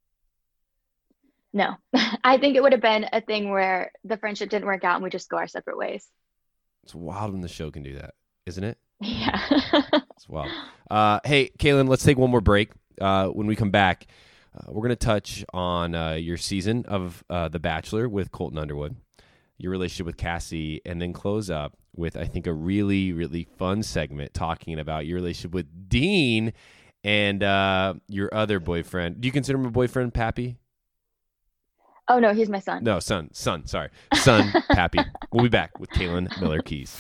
No, I think it would have been a thing where the friendship didn't work out and we just go our separate ways. It's wild when the show can do that, isn't it? Yeah. It's wild. Uh, hey, Kaylin, let's take one more break. Uh, when we come back, uh, we're going to touch on uh, your season of uh, The Bachelor with Colton Underwood, your relationship with Cassie, and then close up with, I think, a really, really fun segment talking about your relationship with Dean and uh, your other boyfriend. Do you consider him a boyfriend, Pappy? Oh, no, he's my son. No, son, son, sorry. Son, Pappy. We'll be back with Kaylin Miller-Keyes.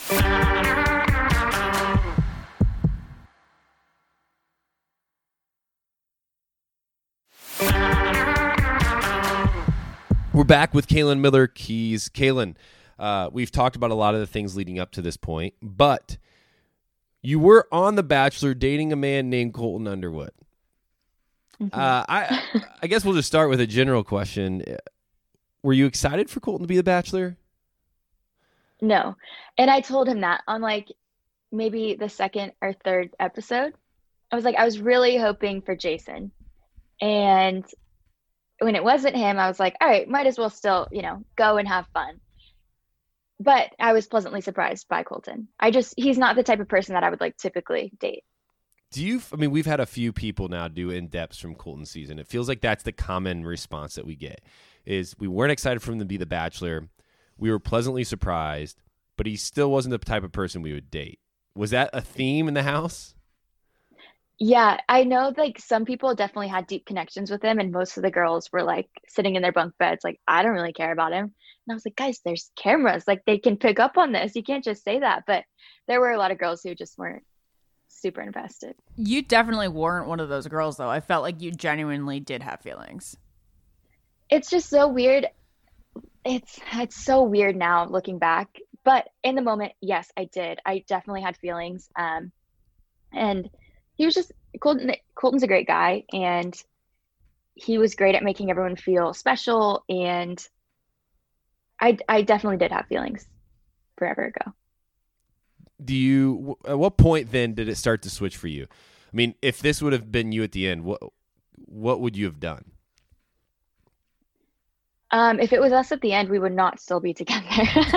We're back with Kaylin Miller-Keyes. Kaylin, uh, we've talked about a lot of the things leading up to this point, but you were on The Bachelor dating a man named Colton Underwood. Mm-hmm. Uh, I I guess we'll just start with a general question. Were you excited for Colton to be The Bachelor? No. And I told him that on like maybe the second or third episode. I was like, I was really hoping for Jason. And when it wasn't him, I was like, all right, might as well still, you know, go and have fun. But I was pleasantly surprised by Colton. I just, he's not the type of person that I would like typically date. Do you, I mean, we've had a few people now do in-depths from Colton's season. It feels like that's the common response that we get, is we weren't excited for him to be The Bachelor. We were pleasantly surprised, but he still wasn't the type of person we would date. Was that a theme in the house? Yeah, I know like some people definitely had deep connections with him, and most of the girls were like sitting in their bunk beds like, I don't really care about him. And I was like, guys, there's cameras. Like they can pick up on this. You can't just say that. But there were a lot of girls who just weren't super invested. You definitely weren't one of those girls, though. I felt like you genuinely did have feelings. It's just so weird. It's it's so weird now looking back. But in the moment, yes, I did. I definitely had feelings. Um, and he was just, Colton, Colton's a great guy, and he was great at making everyone feel special. And I, I definitely did have feelings forever ago. Do you, at what point then did it start to switch for you? I mean, if this would have been you at the end, what what would you have done? Um, if it was us at the end, we would not still be together.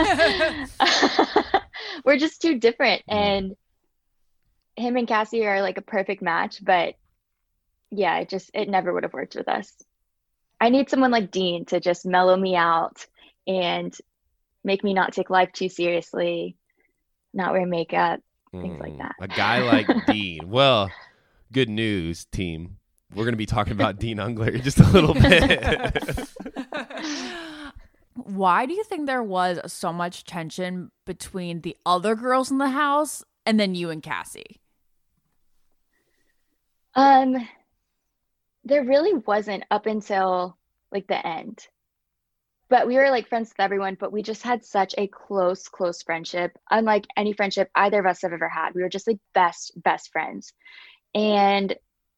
We're just too different. Mm. And him and Cassie are like a perfect match, but yeah, it just, it never would have worked with us. I need someone like Dean to just mellow me out and make me not take life too seriously, not wear makeup, things like Mm, that. A guy like Dean. Well, good news, team. We're going to be talking about Dean Ungler in just a little bit. Why do you think there was so much tension between the other girls in the house and then you and Cassie? Um, there really wasn't up until like the end. But we were like friends with everyone, but we just had such a close, close friendship. Unlike any friendship either of us have ever had. We were just like best, best friends. And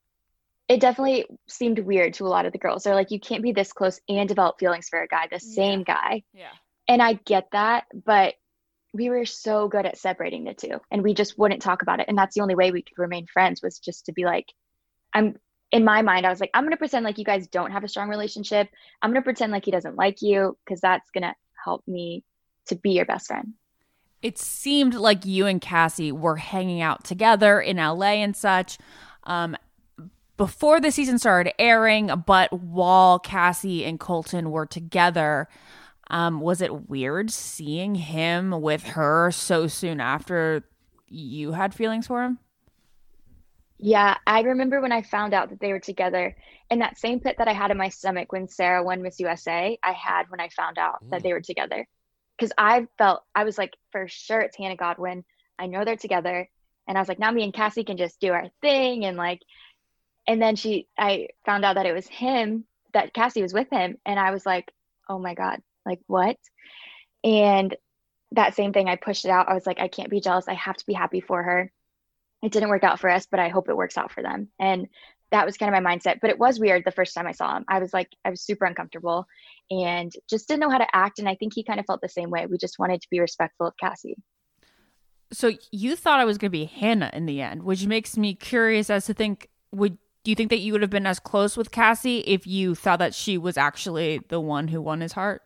it definitely seemed weird to a lot of the girls. They're like, you can't be this close and develop feelings for a guy, the same guy. Yeah. And I get that, but we were so good at separating the two and we just wouldn't talk about it. And that's the only way we could remain friends, was just to be like, I'm in my mind, I was like, I'm going to pretend like you guys don't have a strong relationship. I'm going to pretend like he doesn't like you, because that's going to help me to be your best friend. It seemed like you and Cassie were hanging out together in L A and such um, before the season started airing, but while Cassie and Colton were together, um, was it weird seeing him with her so soon after you had feelings for him? Yeah, I remember when I found out that they were together, and that same pit that I had in my stomach when Sarah won Miss U S A, I had when I found out that they were together. Because I felt, I was like, for sure it's Hannah Godwin. I know they're together. And I was like, now me and Cassie can just do our thing. And like, and then she, I found out that it was him, that Cassie was with him. And I was like, oh my God, like what? And that same thing, I pushed it out. I was like, I can't be jealous. I have to be happy for her. It didn't work out for us, but I hope it works out for them. And that was kind of my mindset. But it was weird the first time I saw him. I was like, I was super uncomfortable and just didn't know how to act. And I think he kind of felt the same way. We just wanted to be respectful of Cassie. So you thought I was going to be Hannah in the end, which makes me curious as to think, would do you think that you would have been as close with Cassie if you thought that she was actually the one who won his heart?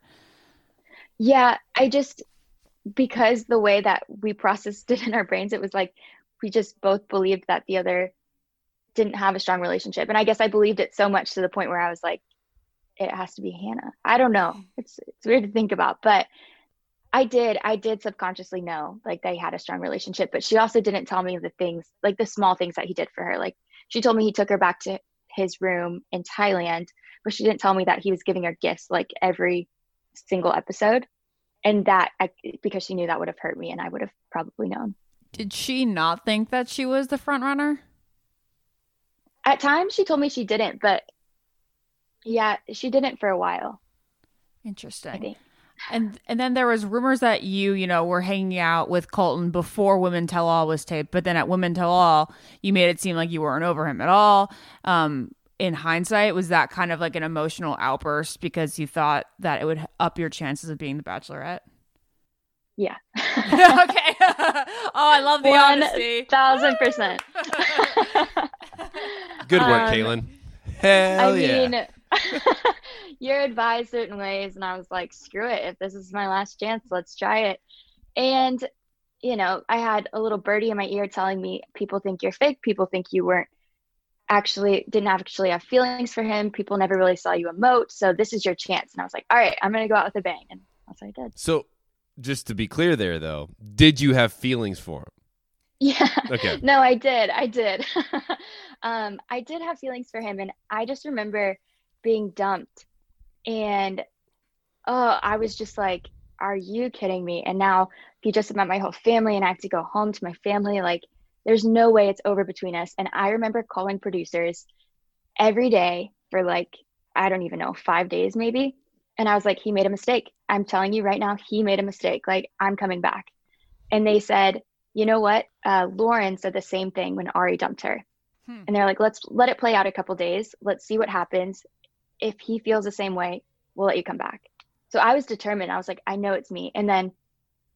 Yeah, I just, because the way that we processed it in our brains, it was like, we just both believed that the other didn't have a strong relationship. And I guess I believed it so much to the point where I was like, it has to be Hannah. I don't know. It's it's weird to think about, but I did, I did subconsciously know like they had a strong relationship, but she also didn't tell me the things, like the small things that he did for her. Like she told me he took her back to his room in Thailand, but she didn't tell me that he was giving her gifts like every single episode. And that, I, because she knew that would have hurt me and I would have probably known. Did she not think that she was the front runner? At times she told me she didn't, but yeah, she didn't for a while. Interesting. I think. And and then there was rumors that you, you know, were hanging out with Colton before Women Tell All was taped, but then at Women Tell All, you made it seem like you weren't over him at all. Um, in hindsight, was that kind of like an emotional outburst because you thought that it would up your chances of being the Bachelorette? Yeah. Okay. Oh, I love the honesty. Thousand percent. Good work, Um, Kaylin. Hell I yeah. mean, you're advised certain ways, and I was like, screw it. If this is my last chance, let's try it. And, you know, I had a little birdie in my ear telling me, people think you're fake. People think you weren't actually, didn't actually have feelings for him. People never really saw you emote. So this is your chance. And I was like, all right, I'm going to go out with a bang. And that's what I did. So just to be clear there, though, did you have feelings for him? Yeah. Okay. No, I did. I did. um, I did have feelings for him. And I just remember being dumped. And, oh, I was just like, are you kidding me? And now he just met my whole family and I have to go home to my family. Like, there's no way it's over between us. And I remember calling producers every day for like, I don't even know, five days maybe. And I was like, he made a mistake. I'm telling you right now, he made a mistake. Like, I'm coming back. And they said, you know what? Uh, Lauren said the same thing when Ari dumped her. Hmm. And they're like, let's let it play out a couple days. Let's see what happens. If he feels the same way, we'll let you come back. So I was determined. I was like, I know it's me. And then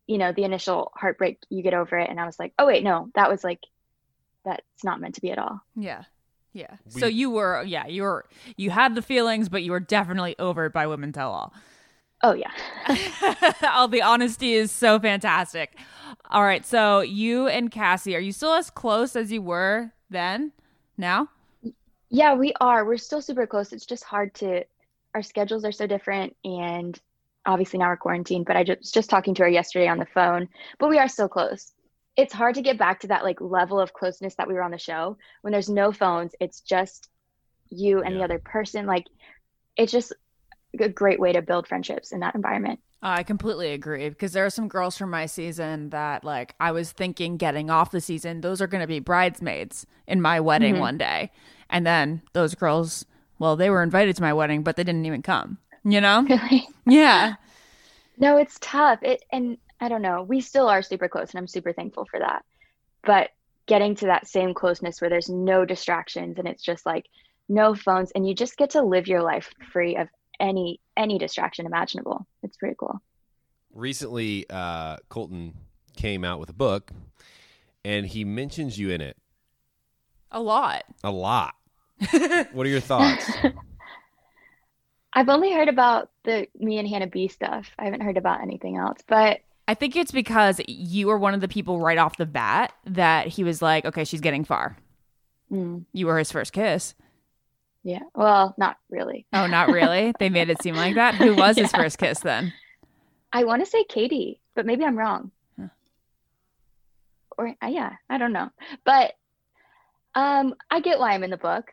you know, the initial heartbreak, you get over it. And I was like, oh, wait, no, that was like, that's not meant to be at all. Yeah. Yeah. We- So you were, yeah, you were, you had the feelings, but you were definitely over it by Women Tell All. Oh, yeah. All the honesty is so fantastic. All right. So you and Cassie, are you still as close as you were then, now? Yeah, we are. We're still super close. It's just hard to, our schedules are so different. And obviously now we're quarantined, but I just, was just talking to her yesterday on the phone, but we are still close. It's hard to get back to that like level of closeness that we were on the show when there's no phones. It's just you and Yeah. the other person. Like, it's just a great way to build friendships in that environment. I completely agree, because there are some girls from my season that like I was thinking getting off the season, those are going to be bridesmaids in my wedding Mhm. one day. And then those girls, well, they were invited to my wedding, but they didn't even come, you know? Really? Yeah. No, it's tough. It, and I don't know, we still are super close and I'm super thankful for that. But getting to that same closeness where there's no distractions and it's just like no phones and you just get to live your life free of any any distraction imaginable. It's pretty cool. Recently, uh, Colton came out with a book, and he mentions you in it A lot. a lot. What are your thoughts? I've only heard about the me and Hannah B stuff. I haven't heard about anything else. But I think it's because you were one of the people right off the bat that he was like, okay, she's getting far. mm, You were his first kiss. yeah, well, not really. Oh, not really? They made it seem like that? Who was his Yeah. first kiss then? I want to say Katie, but maybe I'm wrong. Huh. Or uh, yeah, I don't know. But um, I get why I'm in the book.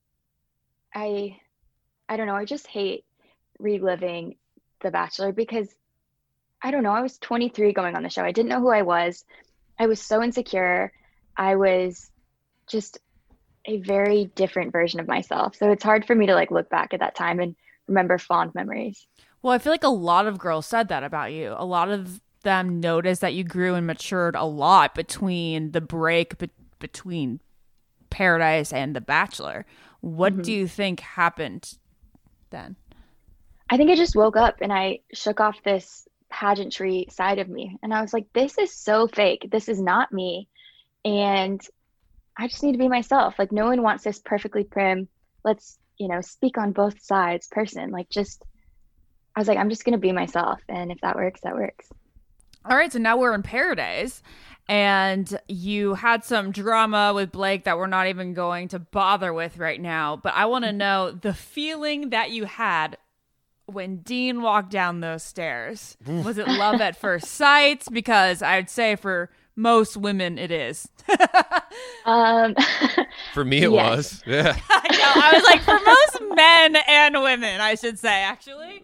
I I don't know. I just hate reliving The Bachelor because I don't know. I was twenty-three going on the show. I didn't know who I was. I was so insecure. I was just a very different version of myself. So it's hard for me to like look back at that time and remember fond memories. Well, I feel like a lot of girls said that about you. A lot of them noticed that you grew and matured a lot between the break be- between Paradise and The Bachelor. What Mhm. do you think happened then? I think I just woke up and I shook off this pageantry side of me. And I was like, this is so fake. This is not me. And I just need to be myself. Like, no one wants this perfectly prim, let's, you know, speak on both sides person. Like, just, I was like, I'm just going to be myself. And if that works, that works. All right, so now we're in Paradise, and you had some drama with Blake that we're not even going to bother with right now. But I want to know the feeling that you had when Dean walked down those stairs. Was it love at first sight? Because I'd say for most women it is. Um, For me, it Yes. was. Yeah. I know. I was like, for most men and women, I should say, actually.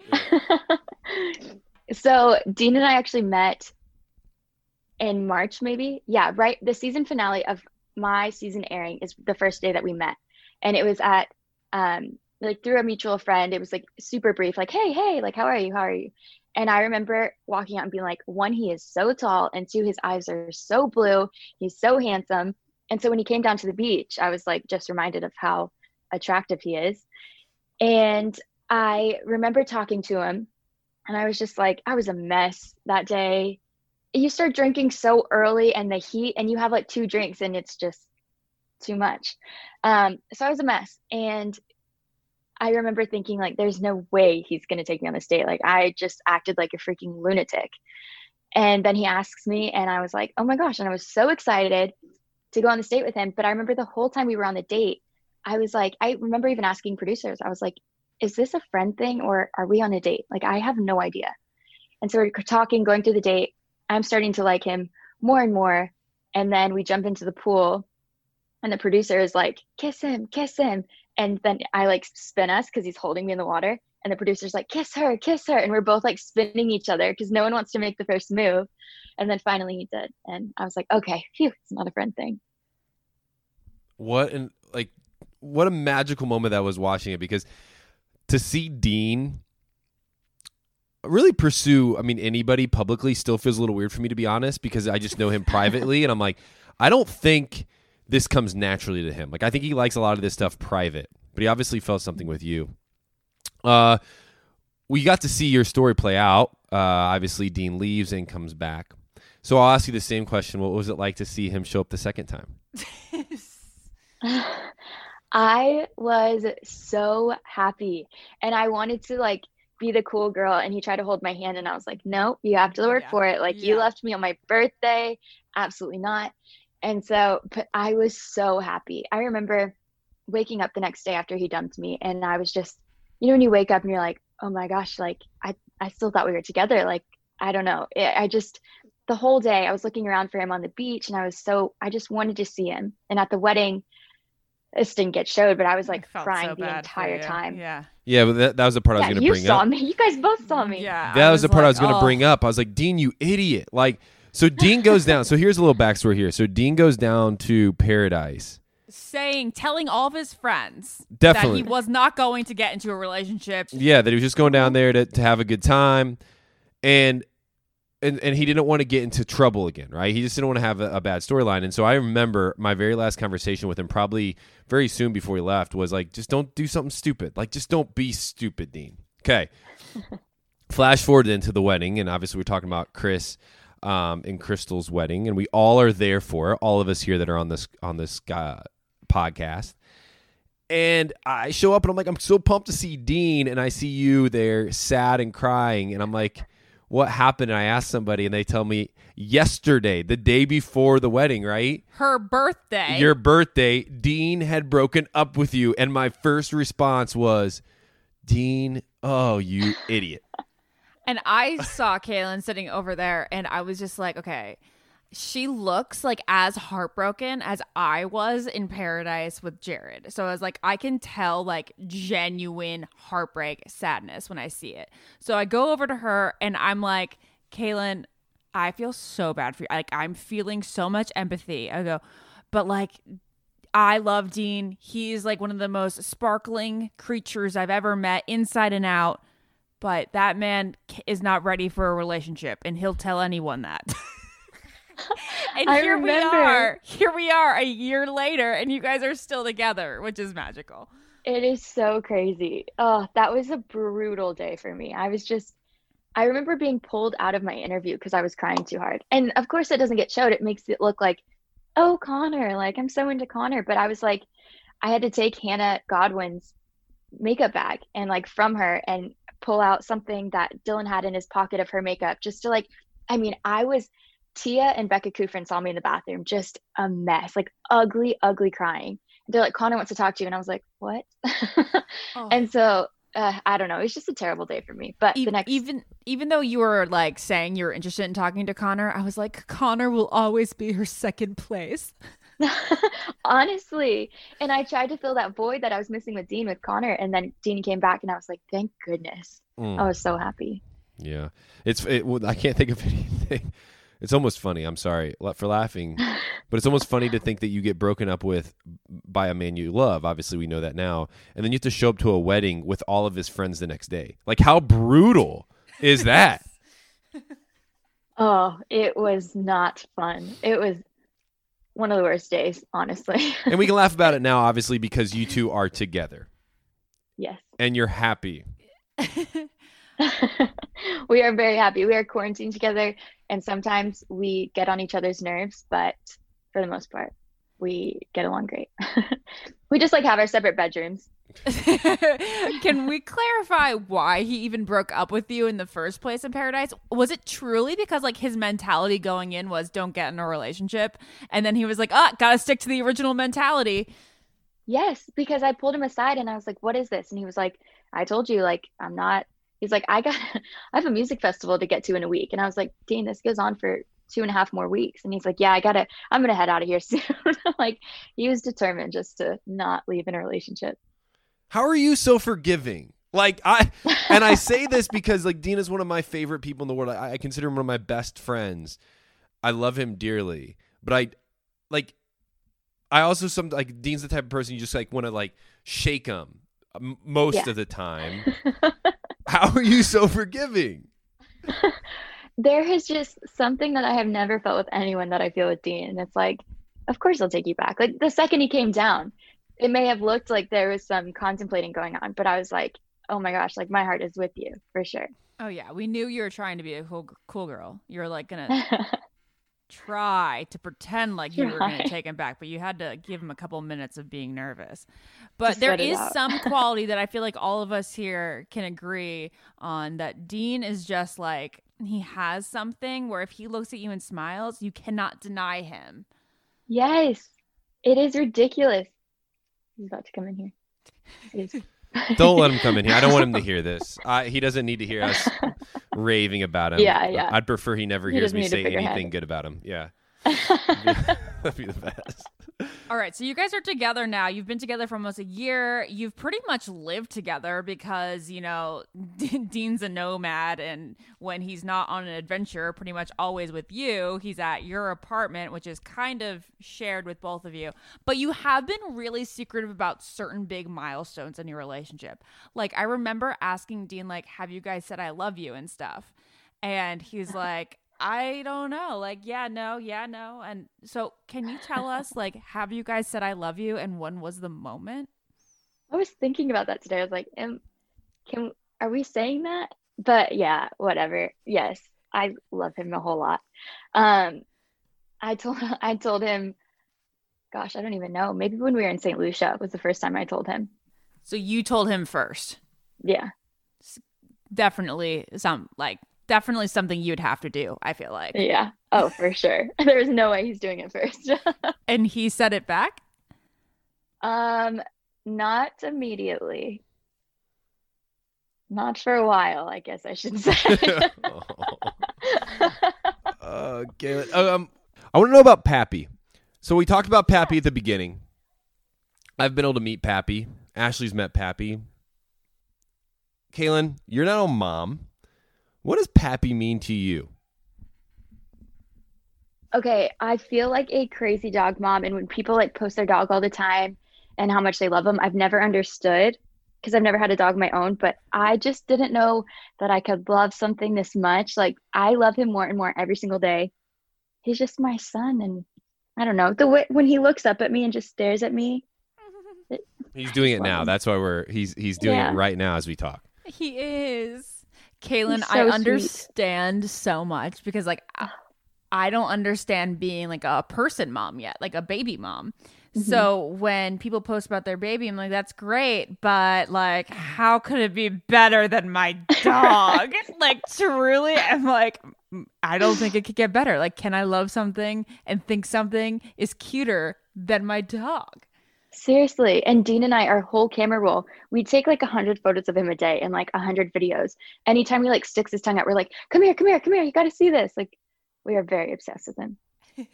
so Dean and I actually met in March, maybe. Yeah, right. The season finale of my season airing is the first day that we met. And it was at, um, like through a mutual friend. It was like super brief, like, hey, hey, like, how are you? How are you? And I remember walking out and being like, one, he is so tall. And two, his eyes are so blue. He's so handsome. And so when he came down to the beach, I was like, just reminded of how attractive he is. And I remember talking to him and I was just like, I was a mess that day. You start drinking so early and the heat and you have like two drinks and it's just too much. Um, so I was a mess. And I remember thinking like, there's no way he's going to take me on this date. Like I just acted like a freaking lunatic. And then he asks me and I was like, oh my gosh. And I was so excited to go on this date with him. But I remember the whole time we were on the date, I was like, I remember even asking producers, I was like, is this a friend thing or are we on a date? Like, I have no idea. And so we're talking, going through the date. I'm starting to like him more and more. And then we jump into the pool and the producer is like, kiss him, kiss him. And then I like spin us because he's holding me in the water. And the producer's like, kiss her, kiss her. And we're both like spinning each other because no one wants to make the first move. And then finally he did. And I was like, okay, phew, it's not a friend thing. What and like what a magical moment that was watching it, because to see Dean really pursue, I mean, anybody publicly still feels a little weird for me, to be honest, because I just know him privately and I'm like, I don't think this comes naturally to him. Like, I think he likes a lot of this stuff private, but he obviously felt something with you. Uh, we got to see your story play out. Uh, obviously, Dean leaves and comes back. So I'll ask you the same question. What was it like to see him show up the second time? I was so happy, and I wanted to like be the cool girl, and he tried to hold my hand, and I was like, no, you have to work Yeah. for it. Like Yeah. you left me on my birthday. Absolutely not. And so, but I was so happy. I remember waking up the next day after he dumped me, and I was just, you know, when you wake up and you're like, oh my gosh, like I, I still thought we were together. Like, I don't know. It, I just, the whole day I was looking around for him on the beach, and I was so, I just wanted to see him. And at the wedding, this didn't get showed, but I was like I felt crying so the bad for entire you. time. Yeah. Yeah, but that, that was the part I Yeah, was going to you bring saw up. me. You guys both saw me. Yeah. That was the part I was like, going to oh. bring up. I was like, Dean, you idiot. Like, so Dean goes down. So here's a little backstory here. So Dean goes down to Paradise. Saying, telling all of his friends Definitely. that he was not going to get into a relationship. Yeah, that he was just going down there to, to have a good time. And and and he didn't want to get into trouble again, right? He just didn't want to have a, a bad storyline. And so I remember my very last conversation with him, probably very soon before he left, was like, just don't do something stupid. Like, just don't be stupid, Dean. Okay. Flash forward into the wedding, and obviously we're talking about Chris um, and Crystal's wedding, and we all are there for it, all of us here that are on this on this uh, podcast. And I show up, and I'm like, I'm so pumped to see Dean, and I see you there sad and crying, and I'm like, what happened? And I asked somebody, and they tell me yesterday, the day before the wedding, right? Her birthday. Your birthday, Dean had broken up with you, and my first response was, Dean, oh, you idiot. And I saw Kaylin sitting over there, and I was just like, okay, she looks like as heartbroken as I was in Paradise with Jared. So I was like, I can tell like genuine heartbreak, sadness when I see it. So I go over to her, and I'm like, Kaylin, I feel so bad for you. Like, I'm feeling so much empathy. I go, but like, I love Dean. He's like one of the most sparkling creatures I've ever met, inside and out. But that man is not ready for a relationship, and he'll tell anyone that. And I here remember. we are. Here we are a year later, and you guys are still together, which is magical. It is so crazy. Oh, that was a brutal day for me. I was just, I remember being pulled out of my interview because I was crying too hard. And of course, it doesn't get showed. It makes it look like, oh, Connor, like I'm so into Connor. But I was like, I had to take Hannah Godwin's makeup bag and like from her and pull out something that Dylan had in his pocket of her makeup just to like, I mean, I was, Tia and Becca Kufrin saw me in the bathroom, just a mess, like ugly, ugly crying. They're like, Connor wants to talk to you. And I was like, what? Oh. And so, uh, I don't know. It was just a terrible day for me. But E- the next, even even though you were like saying you were interested in talking to Connor, I was like, Connor will always be her second place. honestly, and I tried to fill that void that I was missing with Dean with Connor. And then Dean came back and I was like, thank goodness. Mm. I was so happy. Yeah, it's. It, well, I can't think of anything. It's almost funny. I'm sorry for laughing, but it's almost funny to think that you get broken up with by a man you love. Obviously, we know that now, and then you have to show up to a wedding with all of his friends the next day. Like, how brutal is that? Oh, it was not fun. It was one of the worst days, honestly. And we can laugh about it now, obviously, because you two are together Yes. and you're happy. We are very happy. We are quarantined together, and sometimes we get on each other's nerves, but for the most part, we get along great. We just like have our separate bedrooms. Can we clarify why he even broke up with you in the first place in Paradise? Was it truly because like his mentality going in was don't get in a relationship, and then he was like, ah, gotta stick to the original mentality? Yes, because I pulled him aside and I was like, what is this? And he was like, I told you, like, I'm not, he's like, I got, I have a music festival to get to in a week. And I was like, Dean, this goes on for two and a half more weeks. And he's like, yeah, I gotta, I'm gonna head out of here soon. Like, he was determined just to not leave in a relationship. How are you so forgiving? Like, I, and I say this because like Dean is one of my favorite people in the world. I, I consider him one of my best friends. I love him dearly, but I, like, I also some like Dean's the type of person you just like want to like shake him m- most Yeah. of the time. How are you so forgiving? There is just something that I have never felt with anyone that I feel with Dean. And it's like, of course he'll take you back. Like the second he came down, it may have looked like there was some contemplating going on, but I was like, oh my gosh, like my heart is with you for sure. Oh yeah, we knew you were trying to be a cool cool girl. You were like gonna try to pretend like you were going to Try. take him back, but you had to give him a couple minutes of being nervous. But Just there let it is out. some quality that I feel like all of us here can agree on, that Dean is just like, he has something where if he looks at you and smiles, you cannot deny him. Yes, it is ridiculous. He's about to come in here. It is. Don't let him come in here. I don't want him to hear this. I, he doesn't need to hear us raving about him. Yeah, yeah. I'd prefer he never He hears doesn't me need a say figurehead. anything good about him. Yeah. That'd be the best. All right, so you guys are together now. You've been together for almost a year. You've pretty much lived together because, you know, Dean's a nomad, and when he's not on an adventure, pretty much always with you, he's at your apartment, which is kind of shared with both of you. But you have been really secretive about certain big milestones in your relationship. Like, I remember asking Dean, like, have you guys said I love you and stuff? And he's like, I don't know. Like, yeah, no, yeah, no. And so can you tell us, like, have you guys said I love you, and when was the moment? I was thinking about that today. I was like, am, can are we saying that? But yeah, whatever. Yes, I love him a whole lot. Um, I told I told him, gosh, I don't even know. Maybe when we were in Saint Lucia was the first time I told him. So you told him first. Yeah. Definitely some, like, definitely something you'd have to do, I feel like. Yeah. Oh, for sure. There's no way he's doing it first. And he said it back? Um, not immediately. Not for a while, I guess I should say. oh. Uh, Galen, um, I want to know about Pappy. So we talked about Pappy at the beginning. I've been able to meet Pappy. Ashley's met Pappy. Kaylin, you're not a mom. What does Pappy mean to you? Okay, I feel like a crazy dog mom, and when people like post their dog all the time and how much they love them, I've never understood because I've never had a dog of my own, but I just didn't know that I could love something this much. Like, I love him more and more every single day. He's just my son, and I don't know, the way when he looks up at me and just stares at me. It, He's doing it love now. him. That's why we're he's he's doing Yeah. it right now as we talk. He is. Kaylin, He's I so sweet. understand so much because, like, I, I don't understand being like a person mom yet, like a baby mom. Mm-hmm. So when people post about their baby, I'm like, that's great, but like, how could it be better than my dog? Like, truly, I'm like, I don't think it could get better. Like, can I love something and think something is cuter than my dog? Seriously. And Dean and I, our whole camera roll, we take like a hundred photos of him a day and like a hundred videos. Anytime he like sticks his tongue out, we're like, come here, come here, come here. You got to see this. Like, we are very obsessed with him.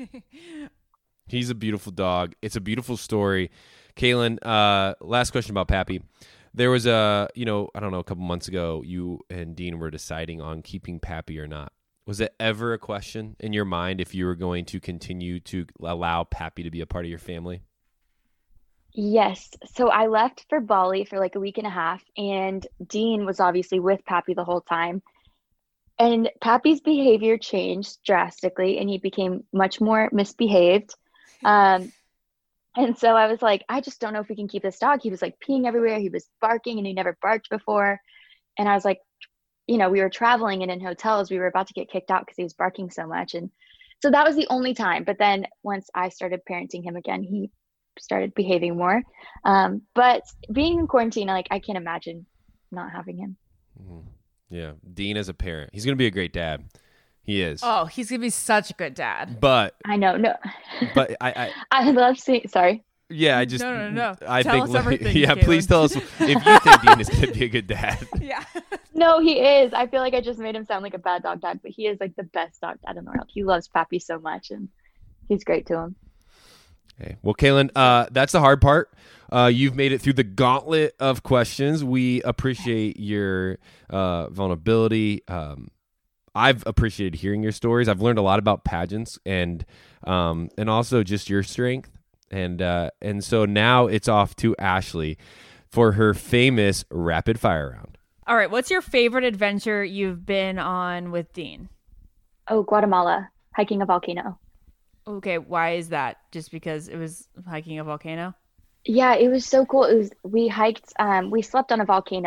He's a beautiful dog. It's a beautiful story. Kaylin, uh, last question about Pappy. There was a, you know, I don't know, a couple months ago, you and Dean were deciding on keeping Pappy or not. Was it ever a question in your mind if you were going to continue to allow Pappy to be a part of your family? Yes. So I left for Bali for like a week and a half, and Dean was obviously with Pappy the whole time. And Pappy's behavior changed drastically, and he became much more misbehaved. Um, and so I was like, I just don't know if we can keep this dog. He was like peeing everywhere. He was barking, and he never barked before. And I was like, you know, we were traveling and in hotels, we were about to get kicked out because he was barking so much. And so that was the only time. But then once I started parenting him again, he started behaving more. Um, but being in quarantine, like, I can't imagine not having him. Mm-hmm. Yeah. Dean as a parent. He's going to be a great dad. He is. Oh, he's going to be such a good dad. But, I know. No, but I, I, I love seeing, sorry. yeah, I just, No, no, no. I Tell think, us like- everything, yeah, Kaylin. please tell us if you think Dean is going to be a good dad. Yeah. No, he is. I feel like I just made him sound like a bad dog dad, but he is like the best dog dad in the world. He loves Pappy so much, and he's great to him. Okay. Well, Kaylin, uh, that's the hard part. Uh, you've made it through the gauntlet of questions. We appreciate your uh, vulnerability. Um, I've appreciated hearing your stories. I've learned a lot about pageants and um, and also just your strength. And uh, and so now it's off to Ashley for her famous rapid fire round. All right. What's your favorite adventure you've been on with Dean? Oh, Guatemala, hiking a volcano. Okay. Why is that? Just because it was hiking a volcano? Yeah, it was so cool. It was we hiked, um, we slept on a volcano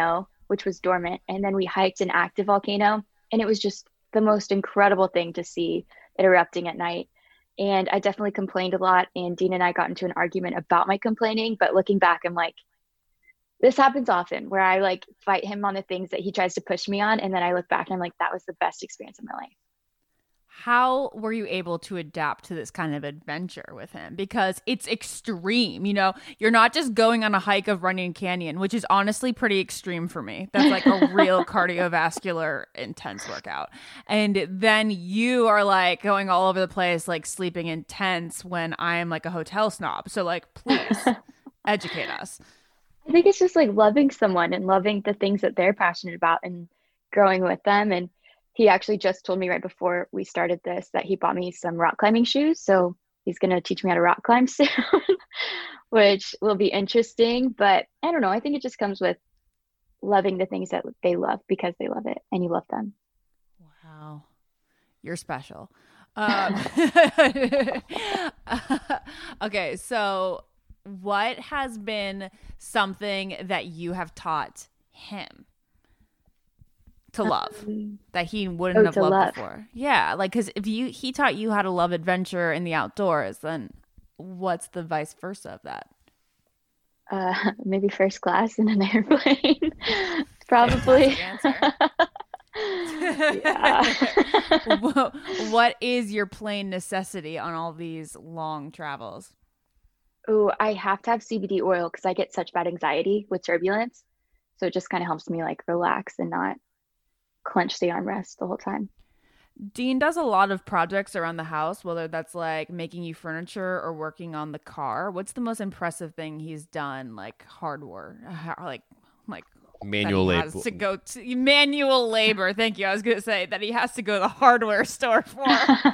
which was dormant. And then we hiked an active volcano, and it was just the most incredible thing to see it erupting at night. And I definitely complained a lot, and Dean and I got into an argument about my complaining. But looking back, I'm like, this happens often where I like fight him on the things that he tries to push me on. And then I look back and I'm like, that was the best experience of my life. How were you able to adapt to this kind of adventure with him? Because it's extreme, you know, you're not just going on a hike of Runyon Canyon, which is honestly pretty extreme for me. That's like a real cardiovascular intense workout. And then you are like going all over the place, like sleeping in tents when I am like a hotel snob. So like, please educate us. I think it's just like loving someone and loving the things that they're passionate about and growing with them. And he actually just told me right before we started this that he bought me some rock climbing shoes. So he's going to teach me how to rock climb soon, which will be interesting. But I don't know. I think it just comes with loving the things that they love because they love it and you love them. Wow. You're special. Um, okay. So what has been something that you have taught him to love Um, that he wouldn't oh, have to loved love. before? Yeah, like because if you he taught you how to love adventure in the outdoors, then what's the vice versa of that? Uh, maybe first class in an airplane. Probably. Yeah. Wha- what is your plain necessity on all these long travels? Oh, I have to have C B D oil because I get such bad anxiety with turbulence. So it just kind of helps me like relax and not clench the armrest the whole time. Dean does a lot of projects around the house, whether that's like making you furniture or working on the car. What's the most impressive thing he's done, like hardware, like like Manual that he labor. has to go to manual labor? Thank you. I was going to say that he has to go to the hardware store for.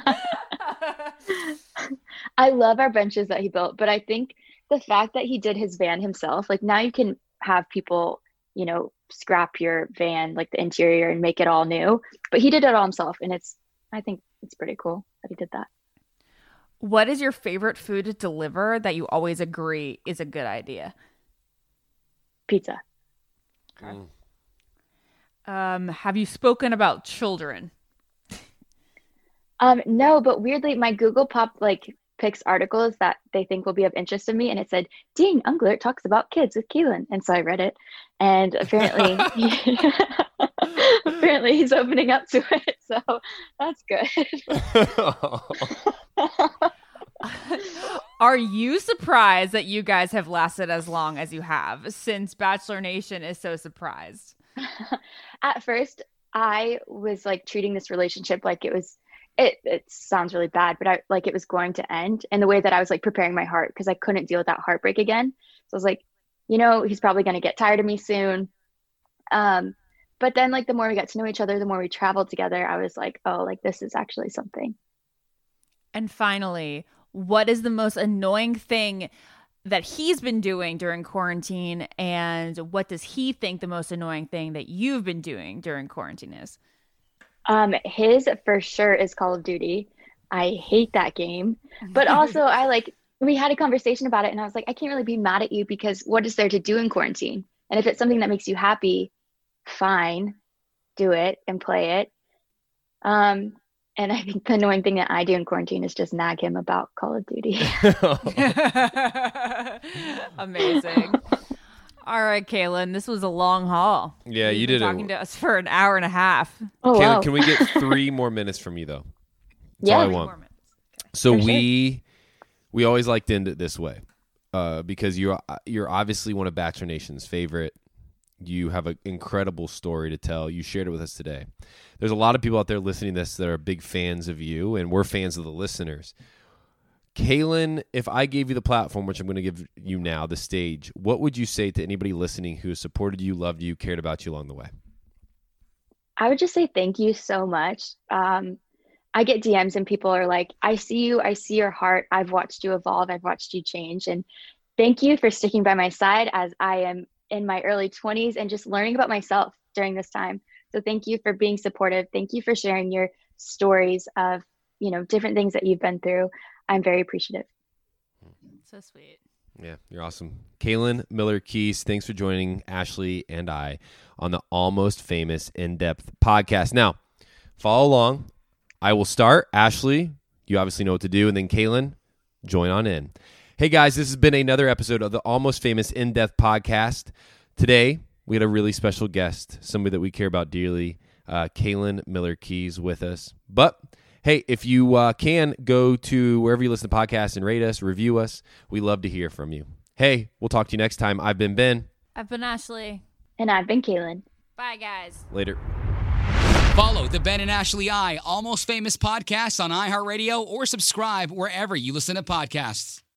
I love our benches that he built, but I think the fact that he did his van himself, like now you can have people, you know, scrap your van, like the interior and make it all new, but he did it all himself. And it's, I think it's pretty cool that he did that. What is your favorite food to deliver that you always agree is a good idea? Pizza. Mm. Um, have you spoken about children? Um, no, but weirdly, my Google Pop like picks articles that they think will be of interest to me, and it said Dean Unglert talks about kids with Keelan, and so I read it, and apparently, he, apparently he's opening up to it, so that's good. Are you surprised that you guys have lasted as long as you have, since Bachelor Nation is so surprised? At first, I was like treating this relationship like it was. It, it sounds really bad, but I like it was going to end, and the way that I was like preparing my heart because I couldn't deal with that heartbreak again. So I was like, you know, he's probably going to get tired of me soon. Um, but then like the more we got to know each other, the more we traveled together, I was like, oh, like this is actually something. And finally, what is the most annoying thing that he's been doing during quarantine, and what does he think the most annoying thing that you've been doing during quarantine is? Um, his for sure is Call of Duty. I hate that game. But also I like, we had a conversation about it and I was like, I can't really be mad at you because what is there to do in quarantine? And if it's something that makes you happy, fine, do it and play it. Um, and I think the annoying thing that I do in quarantine is just nag him about Call of Duty. Amazing. All right, Kaylin, this was a long haul. Yeah, You've you been did talking it. to us for an hour and a half. Oh, Kaylin, wow. can we get three more minutes from you though? That's Yeah. all I Three want. more minutes. So For sure. we we always like to end it this way, uh, because you're you're obviously one of Bachelor Nation's favorite. You have an incredible story to tell. You shared it with us today. There's a lot of people out there listening to this that are big fans of you, and we're fans of the listeners. Kaylin, if I gave you the platform, which I'm going to give you now, the stage, what would you say to anybody listening who has supported you, loved you, cared about you along the way? I would just say thank you so much. Um, I get D Ms and people are like, I see you, I see your heart. I've watched you evolve. I've watched you change. And thank you for sticking by my side as I am in my early twenties and just learning about myself during this time. So thank you for being supportive. Thank you for sharing your stories of, you know, different things that you've been through. I'm very appreciative. So sweet. Yeah, you're awesome. Kaylin Miller Keys, thanks for joining Ashley and I on the Almost Famous In-Depth podcast. Now, follow along. I will start. Ashley, you obviously know what to do. And then Kaylin, join on in. Hey, guys, this has been another episode of the Almost Famous In-Depth podcast. Today, we had a really special guest, somebody that we care about dearly, uh, Kaylin Miller Keys with us. But hey, if you uh, can, go to wherever you listen to podcasts and rate us, review us. We love to hear from you. Hey, we'll talk to you next time. I've been Ben. I've been Ashley. And I've been Kaylin. Bye, guys. Later. Follow the Ben and Ashley I Almost Famous podcast on iHeartRadio or subscribe wherever you listen to podcasts.